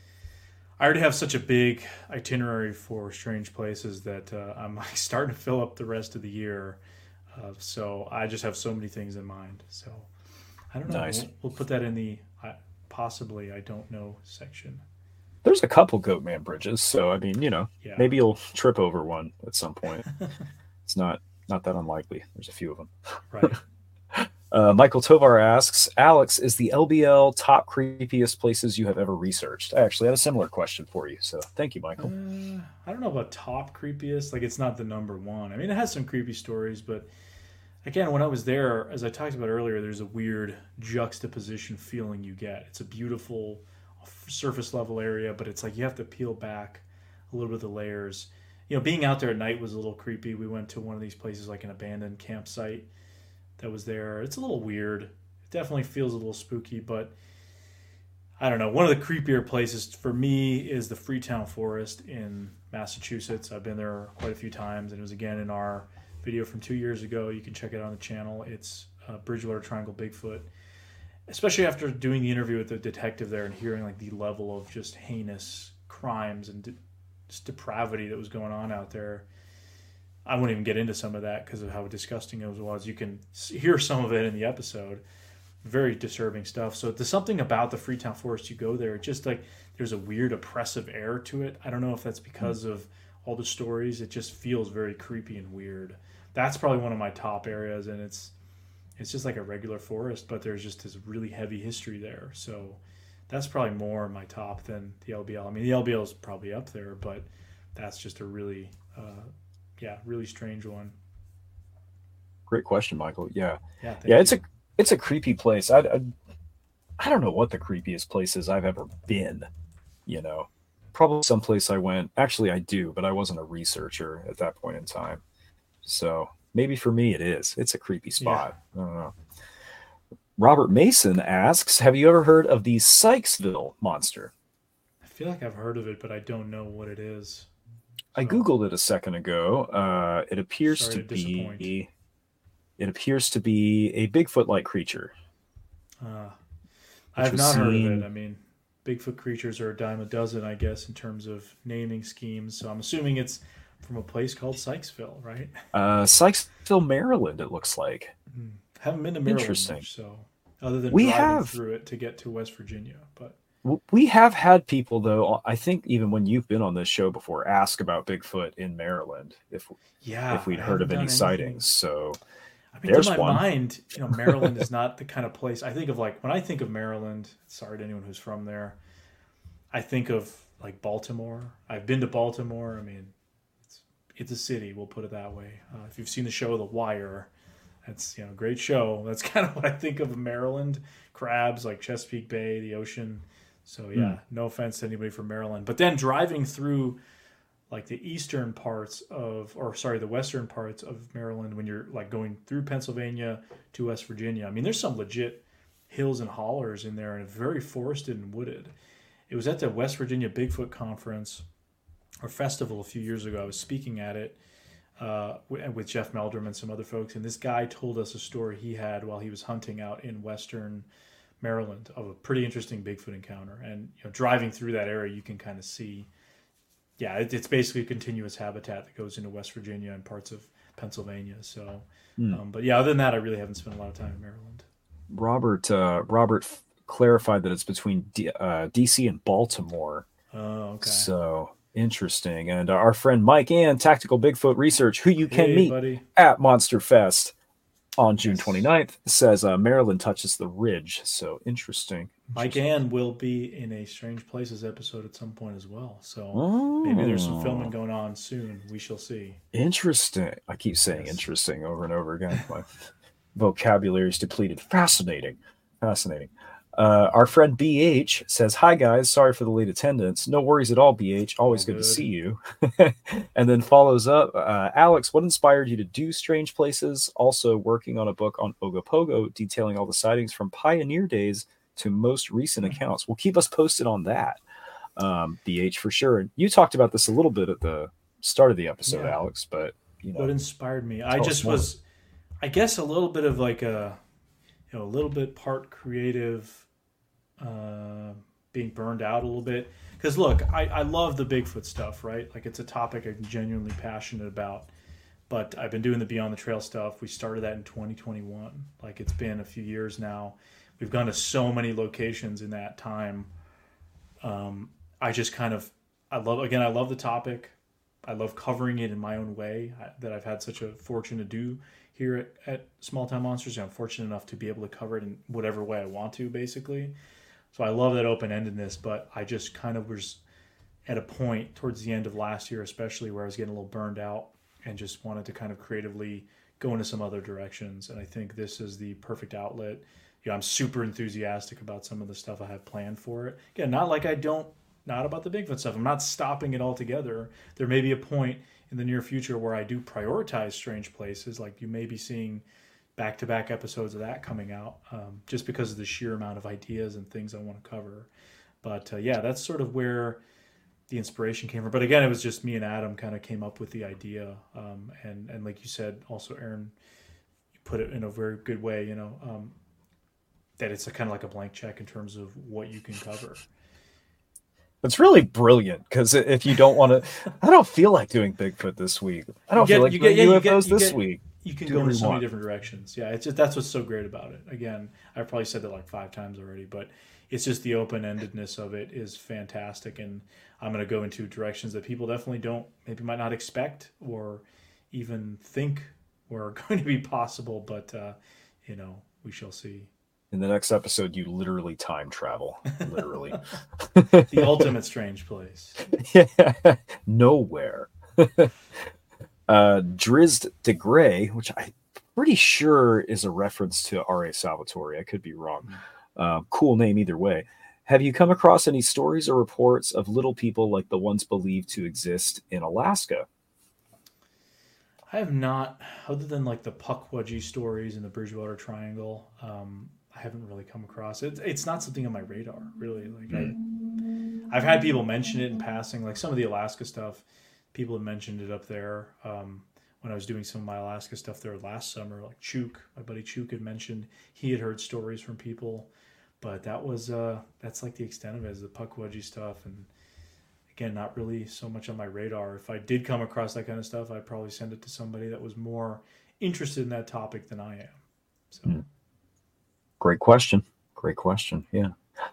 [SPEAKER 2] I already have such a big itinerary for strange places that uh, I'm like starting to fill up the rest of the year. Uh, so I just have so many things in mind. So I don't know.
[SPEAKER 1] Nice.
[SPEAKER 2] We'll, we'll put that in the uh, possibly I don't know section.
[SPEAKER 1] There's a couple Goatman bridges, so I mean, you know, yeah. maybe you'll trip over one at some point. It's not not that unlikely. There's a few of them.
[SPEAKER 2] Right.
[SPEAKER 1] uh, Michael Tovar asks, Alex, is the L B L top creepiest places you have ever researched? I actually had a similar question for you, so thank you, Michael.
[SPEAKER 2] Uh, I don't know about top creepiest. Like, it's not the number one. I mean, it has some creepy stories, but again, when I was there, as I talked about earlier, there's a weird juxtaposition feeling you get. It's a beautiful surface level area, but it's like you have to peel back a little bit of the layers. You know, being out there at night was a little creepy. We went to one of these places, like an abandoned campsite that was there. It's a little weird. It definitely feels a little spooky, but I don't know. One of the creepier places for me is the Freetown Forest in Massachusetts. I've been there quite a few times, and it was again in our video from two years ago. You can check it out on the channel. It's uh, Bridgewater Triangle Bigfoot. Especially after doing the interview with the detective there and hearing like the level of just heinous crimes and de- just depravity that was going on out there. I won't even get into some of that because of how disgusting it was. You can hear some of it in the episode. Very disturbing stuff. So there's something about the Freetown Forest. You go there, it's just like there's a weird oppressive air to it. I don't know if that's because mm-hmm. of all the stories. It just feels very creepy and weird. That's probably one of my top areas, and it's It's just like a regular forest, but there's just this really heavy history there. So that's probably more my top than the L B L. I mean, the L B L is probably up there, but that's just a really, uh, yeah, really strange one.
[SPEAKER 1] Great question, Michael. Yeah,
[SPEAKER 2] yeah,
[SPEAKER 1] yeah.
[SPEAKER 2] You.
[SPEAKER 1] It's a it's a creepy place. I, I I don't know what the creepiest place is I've ever been. You know, probably someplace I went. Actually, I do, but I wasn't a researcher at that point in time. So. Maybe for me it is. It's a creepy spot. Yeah. I don't know. Robert Mason asks, have you ever heard of the Sykesville monster?
[SPEAKER 2] I feel like I've heard of it, but I don't know what it is.
[SPEAKER 1] I so. Googled it a second ago. Uh, it appears
[SPEAKER 2] Sorry
[SPEAKER 1] to,
[SPEAKER 2] to
[SPEAKER 1] be it appears to be a Bigfoot-like creature.
[SPEAKER 2] Uh, I have not heard of it. I mean, Bigfoot creatures are a dime a dozen, I guess, in terms of naming schemes. So I'm assuming it's from a place called Sykesville, right?
[SPEAKER 1] Uh, Sykesville, Maryland, it looks like.
[SPEAKER 2] Mm. Haven't been to Maryland much, so other than
[SPEAKER 1] We
[SPEAKER 2] driving
[SPEAKER 1] have
[SPEAKER 2] through it to get to West Virginia. But
[SPEAKER 1] we have had people though. I think even when you've been on this show before, ask about Bigfoot in Maryland if
[SPEAKER 2] yeah,
[SPEAKER 1] if we'd
[SPEAKER 2] I
[SPEAKER 1] heard
[SPEAKER 2] haven't
[SPEAKER 1] of any
[SPEAKER 2] done anything.
[SPEAKER 1] sightings. So
[SPEAKER 2] I mean, to
[SPEAKER 1] there's
[SPEAKER 2] my
[SPEAKER 1] one.
[SPEAKER 2] mind, you know, Maryland is not the kind of place I think of. Like when I think of Maryland, sorry to anyone who's from there, I think of like Baltimore. I've been to Baltimore. I mean, it's, it's a city. We'll put it that way. Uh, if you've seen the show The Wire, that's you know a great show. That's kind of what I think of Maryland. Crabs, like Chesapeake Bay, the ocean. So yeah,
[SPEAKER 1] Mm.
[SPEAKER 2] no offense to anybody from Maryland, but then driving through like the eastern parts of, or sorry, the western parts of Maryland, when you're like going through Pennsylvania to West Virginia, I mean, there's some legit hills and hollers in there and very forested and wooded. It was at the West Virginia Bigfoot Conference or festival a few years ago. I was speaking at it uh, with Jeff Meldrum and some other folks, and this guy told us a story he had while he was hunting out in western Maryland of a pretty interesting Bigfoot encounter. And you know, driving through that area, you can kind of see, yeah, it, it's basically a continuous habitat that goes into West Virginia and parts of Pennsylvania. So,
[SPEAKER 1] Mm.
[SPEAKER 2] um, but yeah, other than that, I really haven't spent a lot of time in Maryland.
[SPEAKER 1] Robert uh, Robert f- clarified that it's between D- uh, D C and Baltimore.
[SPEAKER 2] Oh, okay.
[SPEAKER 1] So interesting. And uh, our friend Mike and Tactical Bigfoot Research, who you can
[SPEAKER 2] Hey,
[SPEAKER 1] meet
[SPEAKER 2] buddy.
[SPEAKER 1] at Monster Fest on June
[SPEAKER 2] Yes.
[SPEAKER 1] twenty-ninth, says uh, Maryland touches the ridge. So interesting.
[SPEAKER 2] Mike
[SPEAKER 1] Interesting.
[SPEAKER 2] Ann will be in a Strange Places episode at some point as well. So
[SPEAKER 1] Oh,
[SPEAKER 2] maybe there's some filming going on soon. We shall see.
[SPEAKER 1] interesting. I keep saying
[SPEAKER 2] Yes.
[SPEAKER 1] interesting over and over again. My vocabulary is depleted. Fascinating. Fascinating. Uh, our friend B H says, "Hi guys, sorry for the late attendance. No worries at all, B H. Always
[SPEAKER 2] All
[SPEAKER 1] good, to
[SPEAKER 2] good.
[SPEAKER 1] see you." And then follows up, uh, Alex, what inspired you to do Strange Places? Also working on a book on Ogopogo, detailing all the sightings from pioneer days to most recent accounts. Well, keep us posted on that, um, B H, for sure. And you talked about this a little bit at the start of the episode,
[SPEAKER 2] Yeah.
[SPEAKER 1] Alex, but you know,
[SPEAKER 2] What inspired me? I
[SPEAKER 1] tell us
[SPEAKER 2] just
[SPEAKER 1] more.
[SPEAKER 2] was, I guess, a little bit of like a, you know, a little bit part creative, uh, being burned out a little bit. Because look, I, I love the Bigfoot stuff, right? Like it's a topic I'm genuinely passionate about. But I've been doing the Beyond the Trail stuff. We started that in twenty twenty-one. Like it's been a few years now. We've gone to so many locations in that time. Um, I just kind of, I love, again, I love the topic. I love covering it in my own way I, that I've had such a fortune to do here at, at Small Town Monsters. I'm fortunate enough to be able to cover it in whatever way I want to, basically. So I love that open-endedness, but I just kind of was at a point towards the end of last year, especially, where I was getting a little burned out and just wanted to kind of creatively go into some other directions. And I think this is the perfect outlet. You know, I'm super enthusiastic about some of the stuff I have planned for it. Again, not like I don't, not about the Bigfoot stuff. I'm not stopping it altogether. There may be a point in the near future where I do prioritize Strange Places. Like you may be seeing back-to-back episodes of that coming out, um, just because of the sheer amount of ideas and things I want to cover. But uh, yeah, that's sort of where the inspiration came from. But again, it was just me and Adam kind of came up with the idea. Um, and, and like you said, also Aaron, you put it in a very good way, you know, um, that it's a kind of like a blank check in terms of what you can cover.
[SPEAKER 1] It's really brilliant, because if you don't want to, I don't feel like doing Bigfoot this week. I don't
[SPEAKER 2] You get-
[SPEAKER 1] feel like
[SPEAKER 2] you
[SPEAKER 1] doing
[SPEAKER 2] get- yeah,
[SPEAKER 1] U
[SPEAKER 2] you
[SPEAKER 1] F
[SPEAKER 2] get-
[SPEAKER 1] Os
[SPEAKER 2] you
[SPEAKER 1] this
[SPEAKER 2] get-
[SPEAKER 1] week.
[SPEAKER 2] You can
[SPEAKER 1] Do
[SPEAKER 2] go in
[SPEAKER 1] whatever
[SPEAKER 2] so
[SPEAKER 1] you
[SPEAKER 2] many
[SPEAKER 1] want.
[SPEAKER 2] different directions. Yeah, it's just that's what's so great about it. Again, I've probably said that like five times already, but it's just the open-endedness of it is fantastic, and I'm going to go into directions that people definitely don't, maybe might not expect or even think were going to be possible. But uh, you know, we shall see.
[SPEAKER 1] In the next episode, you literally time travel, literally.
[SPEAKER 2] The ultimate strange place.
[SPEAKER 1] Yeah, nowhere. uh, Drizzt de Grey, which I'm pretty sure is a reference to R A Salvatore. I could be wrong. Uh, cool name either way. Have you come across any stories or reports of little people like the ones believed to exist in Alaska?
[SPEAKER 2] I have not, other than like the Pukwudgie stories in the Bridgewater Triangle. Um, I haven't really come across it. It's not something on my radar, really. Like I, I've had people mention it in passing, like some of the Alaska stuff. People have mentioned it up there. Um, when I was doing some of my Alaska stuff there last summer, like Chook, my buddy Chook had mentioned he had heard stories from people, but that was uh, that's like the extent of it, is the Pukwudgie stuff. And again, not really so much on my radar. If I did come across that kind of stuff, I'd probably send it to somebody that was more interested in that topic than I am. So.
[SPEAKER 1] Hmm. Great question. Great question. Yeah.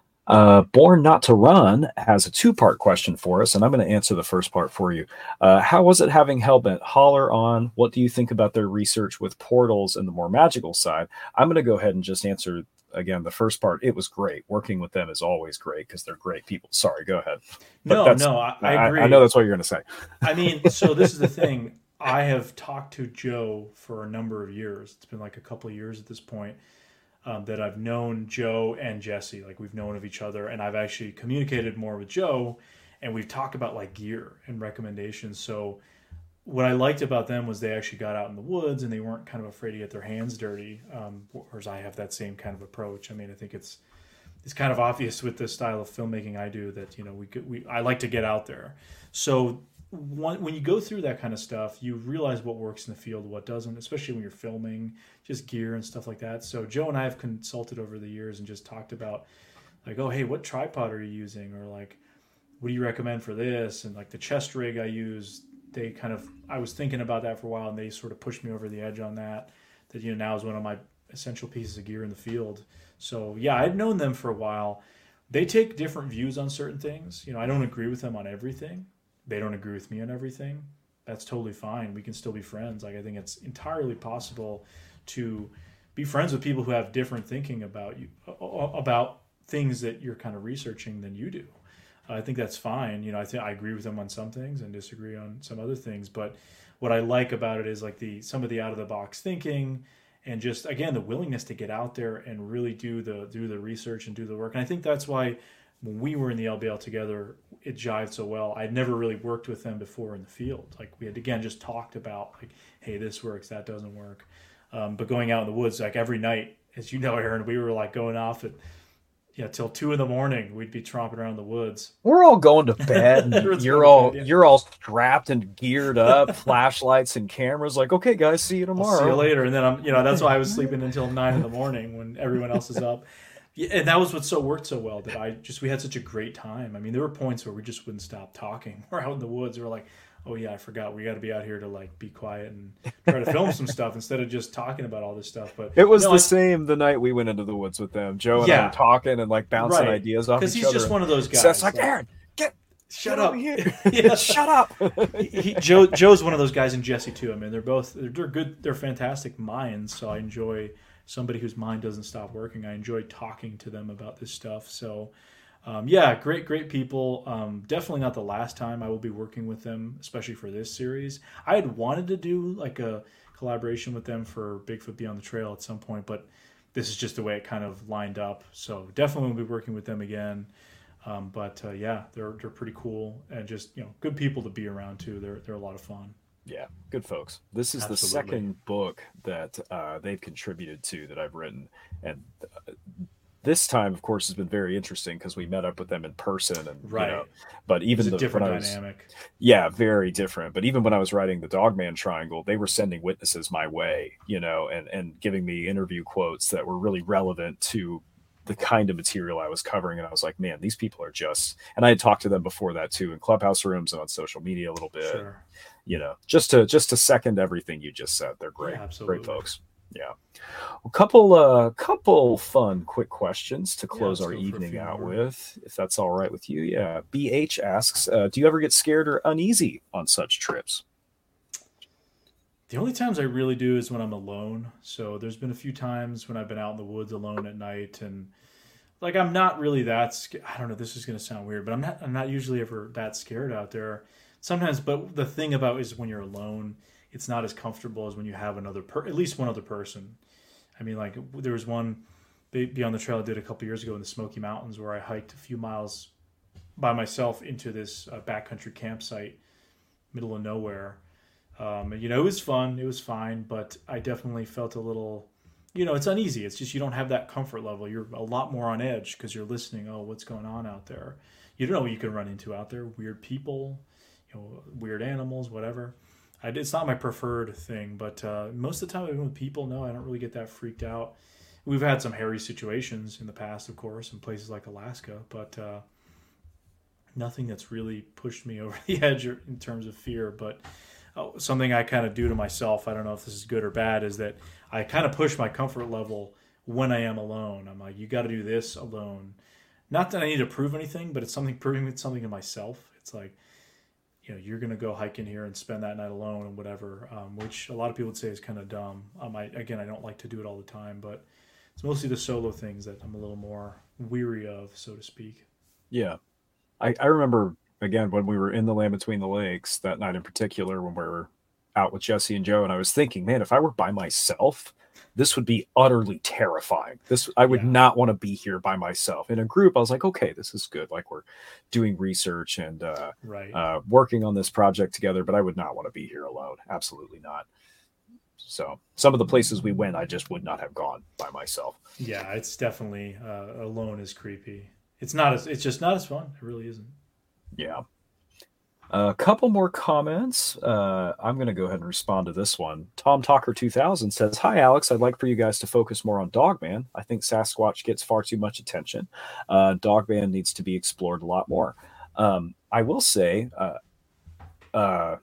[SPEAKER 1] Uh, Born Not to Run has a two-part question for us, and I'm going to answer the first part for you. Uh, how was it having Hellbent holler on? What do you think about their research with portals and the more magical side? I'm going to go ahead and just answer, again, the first part. It was great. Working with them is always great because they're great people. Sorry, go ahead.
[SPEAKER 2] But no, no, I, I agree.
[SPEAKER 1] I, I know that's what you're going to say.
[SPEAKER 2] I mean, so this is the thing. I have talked to Joe for a number of years. It's been like a couple of years at this point. Um, that I've known Joe and Jesse, like we've known of each other, and I've actually communicated more with Joe, and we've talked about like gear and recommendations. So what I liked about them was they actually got out in the woods and they weren't kind of afraid to get their hands dirty. Um, whereas I have that same kind of approach. I mean, I think it's it's kind of obvious with the style of filmmaking I do that, you know, we could, we I like to get out there. So one, when you go through that kind of stuff, you realize what works in the field, what doesn't, especially when you're filming, just gear and stuff like that. So Joe and I have consulted over the years and just talked about like, oh, hey, what tripod are you using? Or like, what do you recommend for this? And like the chest rig I use, they kind of, I was thinking about that for a while and they sort of pushed me over the edge on that, that, you know, now is one of my essential pieces of gear in the field. So yeah, I'd known them for a while. They take different views on certain things. You know, I don't agree with them on everything. They don't agree with me on everything. That's totally fine. We can still be friends. Like I think it's entirely possible to be friends with people who have different thinking about you, about things that you're kind of researching than you do. I think that's fine. You know, I think I agree with them on some things and disagree on some other things. But what I like about it is like the some of the out of the box thinking and just again the willingness to get out there and really do the do the research and do the work. And I think that's why when we were in the L B L together, it jived so well. I'd never really worked with them before in the field. Like we had, again, just talked about like, hey, this works, that doesn't work. Um, but going out in the woods, like every night, as you know, Aaron, we were like going off at, yeah, till two in the morning, we'd be tromping around the woods.
[SPEAKER 1] We're all going to bed. And you're all, bed, yeah. you're all strapped and geared up, flashlights and cameras. Like, okay, guys, see you tomorrow.
[SPEAKER 2] I'll see you later. And then I'm, you know, that's why I was sleeping until nine in the morning when everyone else is up. Yeah, and that was what so worked so well that I just we had such a great time. I mean, there were points where we just wouldn't stop talking. We're out in the woods. We're like, oh yeah, I forgot. We got to be out here to like be quiet and try to film some stuff instead of just talking about all this stuff. But
[SPEAKER 1] it was
[SPEAKER 2] no,
[SPEAKER 1] the
[SPEAKER 2] I,
[SPEAKER 1] same the night we went into the woods with them. Joe and
[SPEAKER 2] yeah,
[SPEAKER 1] I were talking and like bouncing
[SPEAKER 2] right.
[SPEAKER 1] ideas off each other.
[SPEAKER 2] Because he's just one of those guys.
[SPEAKER 1] Seth's like, Aaron, get
[SPEAKER 2] shut
[SPEAKER 1] get
[SPEAKER 2] up
[SPEAKER 1] here.
[SPEAKER 2] Yeah.
[SPEAKER 1] Shut up.
[SPEAKER 2] he, Joe Joe's one of those guys, and Jesse too. I mean, they're both they're, they're good. They're fantastic minds. So I enjoy. Somebody whose mind doesn't stop working. I enjoy talking to them about this stuff. So, um, yeah, great, great people. Um, definitely not the last time I will be working with them, especially for this series. I had wanted to do like a collaboration with them for Bigfoot Beyond the Trail at some point, but this is just the way it kind of lined up. So definitely will be working with them again. Um, but uh, yeah, they're they're pretty cool and just you know good people to be around too. They're they're a lot of fun.
[SPEAKER 1] Yeah, good folks. This is Absolutely. the second book that uh, they've contributed to that I've written. And uh, this time, of course, has been very interesting because we met up with them in person. And,
[SPEAKER 2] right.
[SPEAKER 1] You know, but even
[SPEAKER 2] it's a
[SPEAKER 1] the,
[SPEAKER 2] different
[SPEAKER 1] when I was,
[SPEAKER 2] dynamic.
[SPEAKER 1] Yeah, very different. But even when I was writing the Dogman Triangle, they were sending witnesses my way, you know, and, and giving me interview quotes that were really relevant to the kind of material I was covering. And I was like, man, these people are just, and I had talked to them before that too, in clubhouse rooms and on social media a little bit,
[SPEAKER 2] sure.
[SPEAKER 1] you know, just to, just to second everything you just said. They're great,
[SPEAKER 2] yeah,
[SPEAKER 1] great folks. Yeah. A couple, uh, couple fun, quick questions to close
[SPEAKER 2] yeah,
[SPEAKER 1] our evening out
[SPEAKER 2] more.
[SPEAKER 1] with, if that's all right with you. Yeah. B H asks, uh, do you ever get scared or uneasy on such trips?
[SPEAKER 2] The only times I really do is when I'm alone. So there's been a few times when I've been out in the woods alone at night, and like I'm not really that scared. I don't know. This is going to sound weird, but I'm not. I'm not usually ever that scared out there. Sometimes, but the thing about is when you're alone, it's not as comfortable as when you have another per, at least one other person. I mean, like there was one Beyond the Trail I did a couple years ago in the Smoky Mountains where I hiked a few miles by myself into this uh, backcountry campsite, middle of nowhere. Um, and, you know, it was fun. It was fine, but I definitely felt a little, you know, it's uneasy. It's just you don't have that comfort level. You're a lot more on edge because you're listening. Oh, what's going on out there? You don't know what you can run into out there. Weird people, you know, weird animals, whatever. I, it's not my preferred thing, but uh, most of the time I've been with people, no, I don't really get that freaked out. We've had some hairy situations in the past, of course, in places like Alaska, but uh, nothing that's really pushed me over the edge in terms of fear, but Oh, something I kind of do to myself, I don't know if this is good or bad, is that I kind of push my comfort level when I am alone. I'm like, you got to do this alone. Not that I need to prove anything, but it's something proving it's something to myself. It's like, you know, you're going to go hiking here and spend that night alone and whatever, um, which a lot of people would say is kind of dumb. Um, I, again, I don't like to do it all the time, but it's mostly the solo things that I'm a little more weary of, so to speak.
[SPEAKER 1] Yeah. I, I remember, again, when we were in the Land Between the Lakes that night in particular, when we were out with Jesse and Joe, and I was thinking, man, if I were by myself, this would be utterly terrifying. This I would yeah. not want to be here by myself. In a group, I was like, okay, this is good. Like, we're doing research and uh,
[SPEAKER 2] right.
[SPEAKER 1] uh, working on this project together, but I would not want to be here alone. Absolutely not. So some of the places we went, I just would not have gone by myself.
[SPEAKER 2] Yeah, it's definitely uh, alone is creepy. It's not as it's just not as fun. It really isn't.
[SPEAKER 1] Yeah. A couple more comments. Uh, I'm going to go ahead and respond to this one. Tom Talker two thousand says, "Hi, Alex. I'd like for you guys to focus more on Dogman. I think Sasquatch gets far too much attention. Uh, Dogman needs to be explored a lot more." Um, I will say, uh, uh,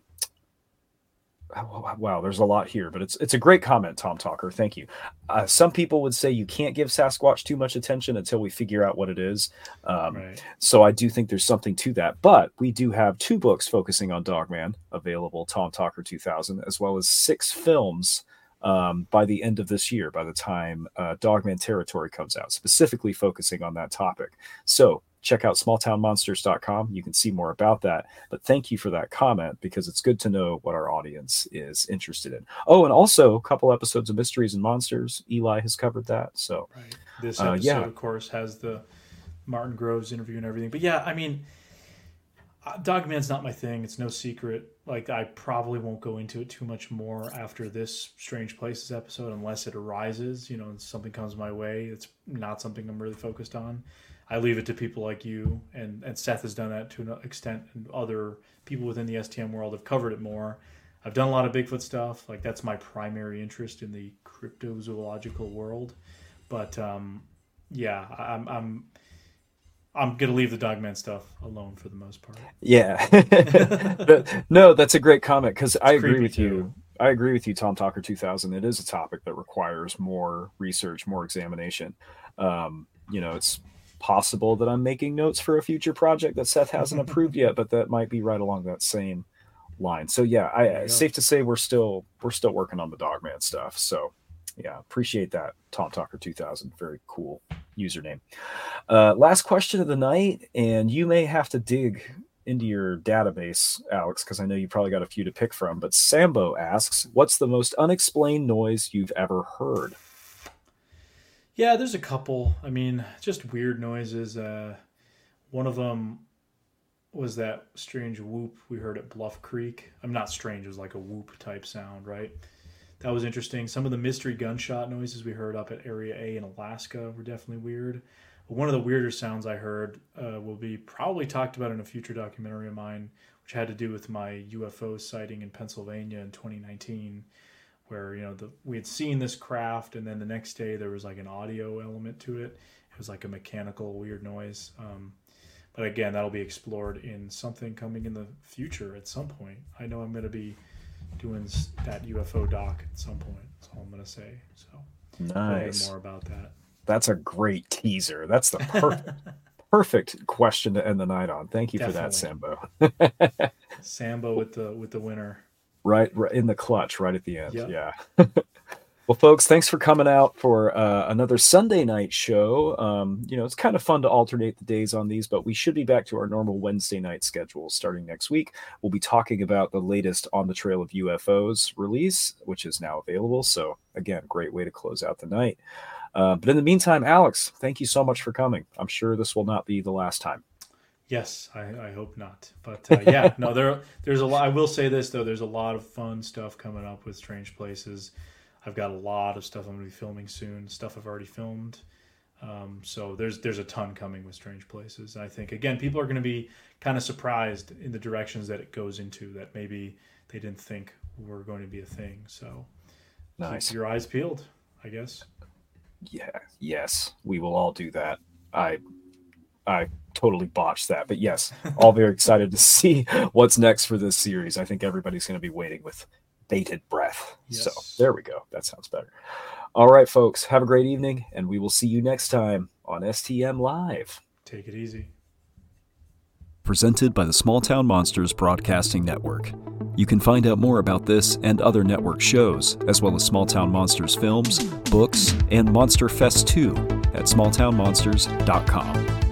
[SPEAKER 1] wow, there's a lot here, but it's it's a great comment, Tom Talker. Thank you. Uh, some people would say you can't give Sasquatch too much attention until we figure out what it is. Um, right. So I do think there's something to that. But we do have two books focusing on Dogman available, Tom Talker two thousand, as well as six films um, by the end of this year, by the time uh, Dogman Territory comes out, specifically focusing on that topic. So check out small town monsters dot com. You can see more about that. But thank you for that comment, because it's good to know what our audience is interested in. Oh, and also a couple episodes of Mysteries and Monsters. Eli has covered that. So
[SPEAKER 2] right. This episode, uh, yeah. of course, has the Martin Groves interview and everything. But yeah, I mean, Dogman's not my thing. It's no secret. Like, I probably won't go into it too much more after this Strange Places episode, unless it arises, you know, and something comes my way. It's not something I'm really focused on. I leave it to people like you, and, and Seth has done that to an extent, and other people within the S T M world have covered it more. I've done a lot of Bigfoot stuff. Like, that's my primary interest in the cryptozoological world. But um, yeah, I'm I'm I'm gonna leave the Dogman stuff alone for the most part.
[SPEAKER 1] Yeah, no, that's a great comment, because I agree with too. you. I agree with you, Tom Talker two thousand. It is a topic that requires more research, more examination. Um, you know, it's possible that I'm making notes for a future project that Seth hasn't approved yet, but that might be right along that same line. So yeah, I safe to say we're still we're still working on the Dogman stuff. So yeah, appreciate that, Tom Talker two thousand. Very cool username. Uh, last question of the night, and you may have to dig into your database, Alex, because I know you probably got a few to pick from. But Sambo asks, "What's the most unexplained noise you've ever heard?"
[SPEAKER 2] Yeah, there's a couple. I mean, just weird noises. Uh, one of them was that strange whoop we heard at Bluff Creek. I'm not strange, it was like a whoop type sound, right? That was interesting. Some of the mystery gunshot noises we heard up at Area A in Alaska were definitely weird. But one of the weirder sounds I heard uh, will be probably talked about in a future documentary of mine, which had to do with my U F O sighting in Pennsylvania in twenty nineteen. Where, you know, the, we had seen this craft, and then the next day there was like an audio element to it. It was like a mechanical weird noise. Um, but again, that'll be explored in something coming in the future at some point. I know I'm going to be doing that U F O doc at some point. That's all I'm going to say. So
[SPEAKER 1] nice.
[SPEAKER 2] More about that.
[SPEAKER 1] That's a great teaser. That's the perfect perfect question to end the night on. Thank you Definitely. for that, Sambo.
[SPEAKER 2] Sambo with the with the winner.
[SPEAKER 1] Right, right in the clutch, right at the end.
[SPEAKER 2] Yep.
[SPEAKER 1] Yeah. Well, folks, thanks for coming out for uh, another Sunday night show. Um, you know, it's kind of fun to alternate the days on these, but we should be back to our normal Wednesday night schedule starting next week. We'll be talking about the latest On the Trail of U F Os release, which is now available. So, again, great way to close out the night. Uh, but in the meantime, Alex, thank you so much for coming. I'm sure this will not be the last time.
[SPEAKER 2] Yes, I, I hope not. But uh, yeah, no, there there's a lot. I will say this though, there's a lot of fun stuff coming up with Strange Places. I've got a lot of stuff I'm going to be filming soon. Stuff I've already filmed. Um, so there's there's a ton coming with Strange Places. And I think again, people are going to be kind of surprised in the directions that it goes into that maybe they didn't think were going to be a thing. So
[SPEAKER 1] nice.
[SPEAKER 2] Keep your eyes peeled, I guess.
[SPEAKER 1] Yeah. Yes, we will all do that. I. I totally botched that, but yes, all very excited to see what's next for this series. I think everybody's going to be waiting with bated breath.
[SPEAKER 2] Yes.
[SPEAKER 1] So there we go. That sounds better. All right, folks, have a great evening, and we will see you next time on S T M Live.
[SPEAKER 2] Take it easy.
[SPEAKER 1] Presented by the Small Town Monsters Broadcasting Network. You can find out more about this and other network shows, as well as Small Town Monsters films, books, and Monster Fest two at small town monsters dot com.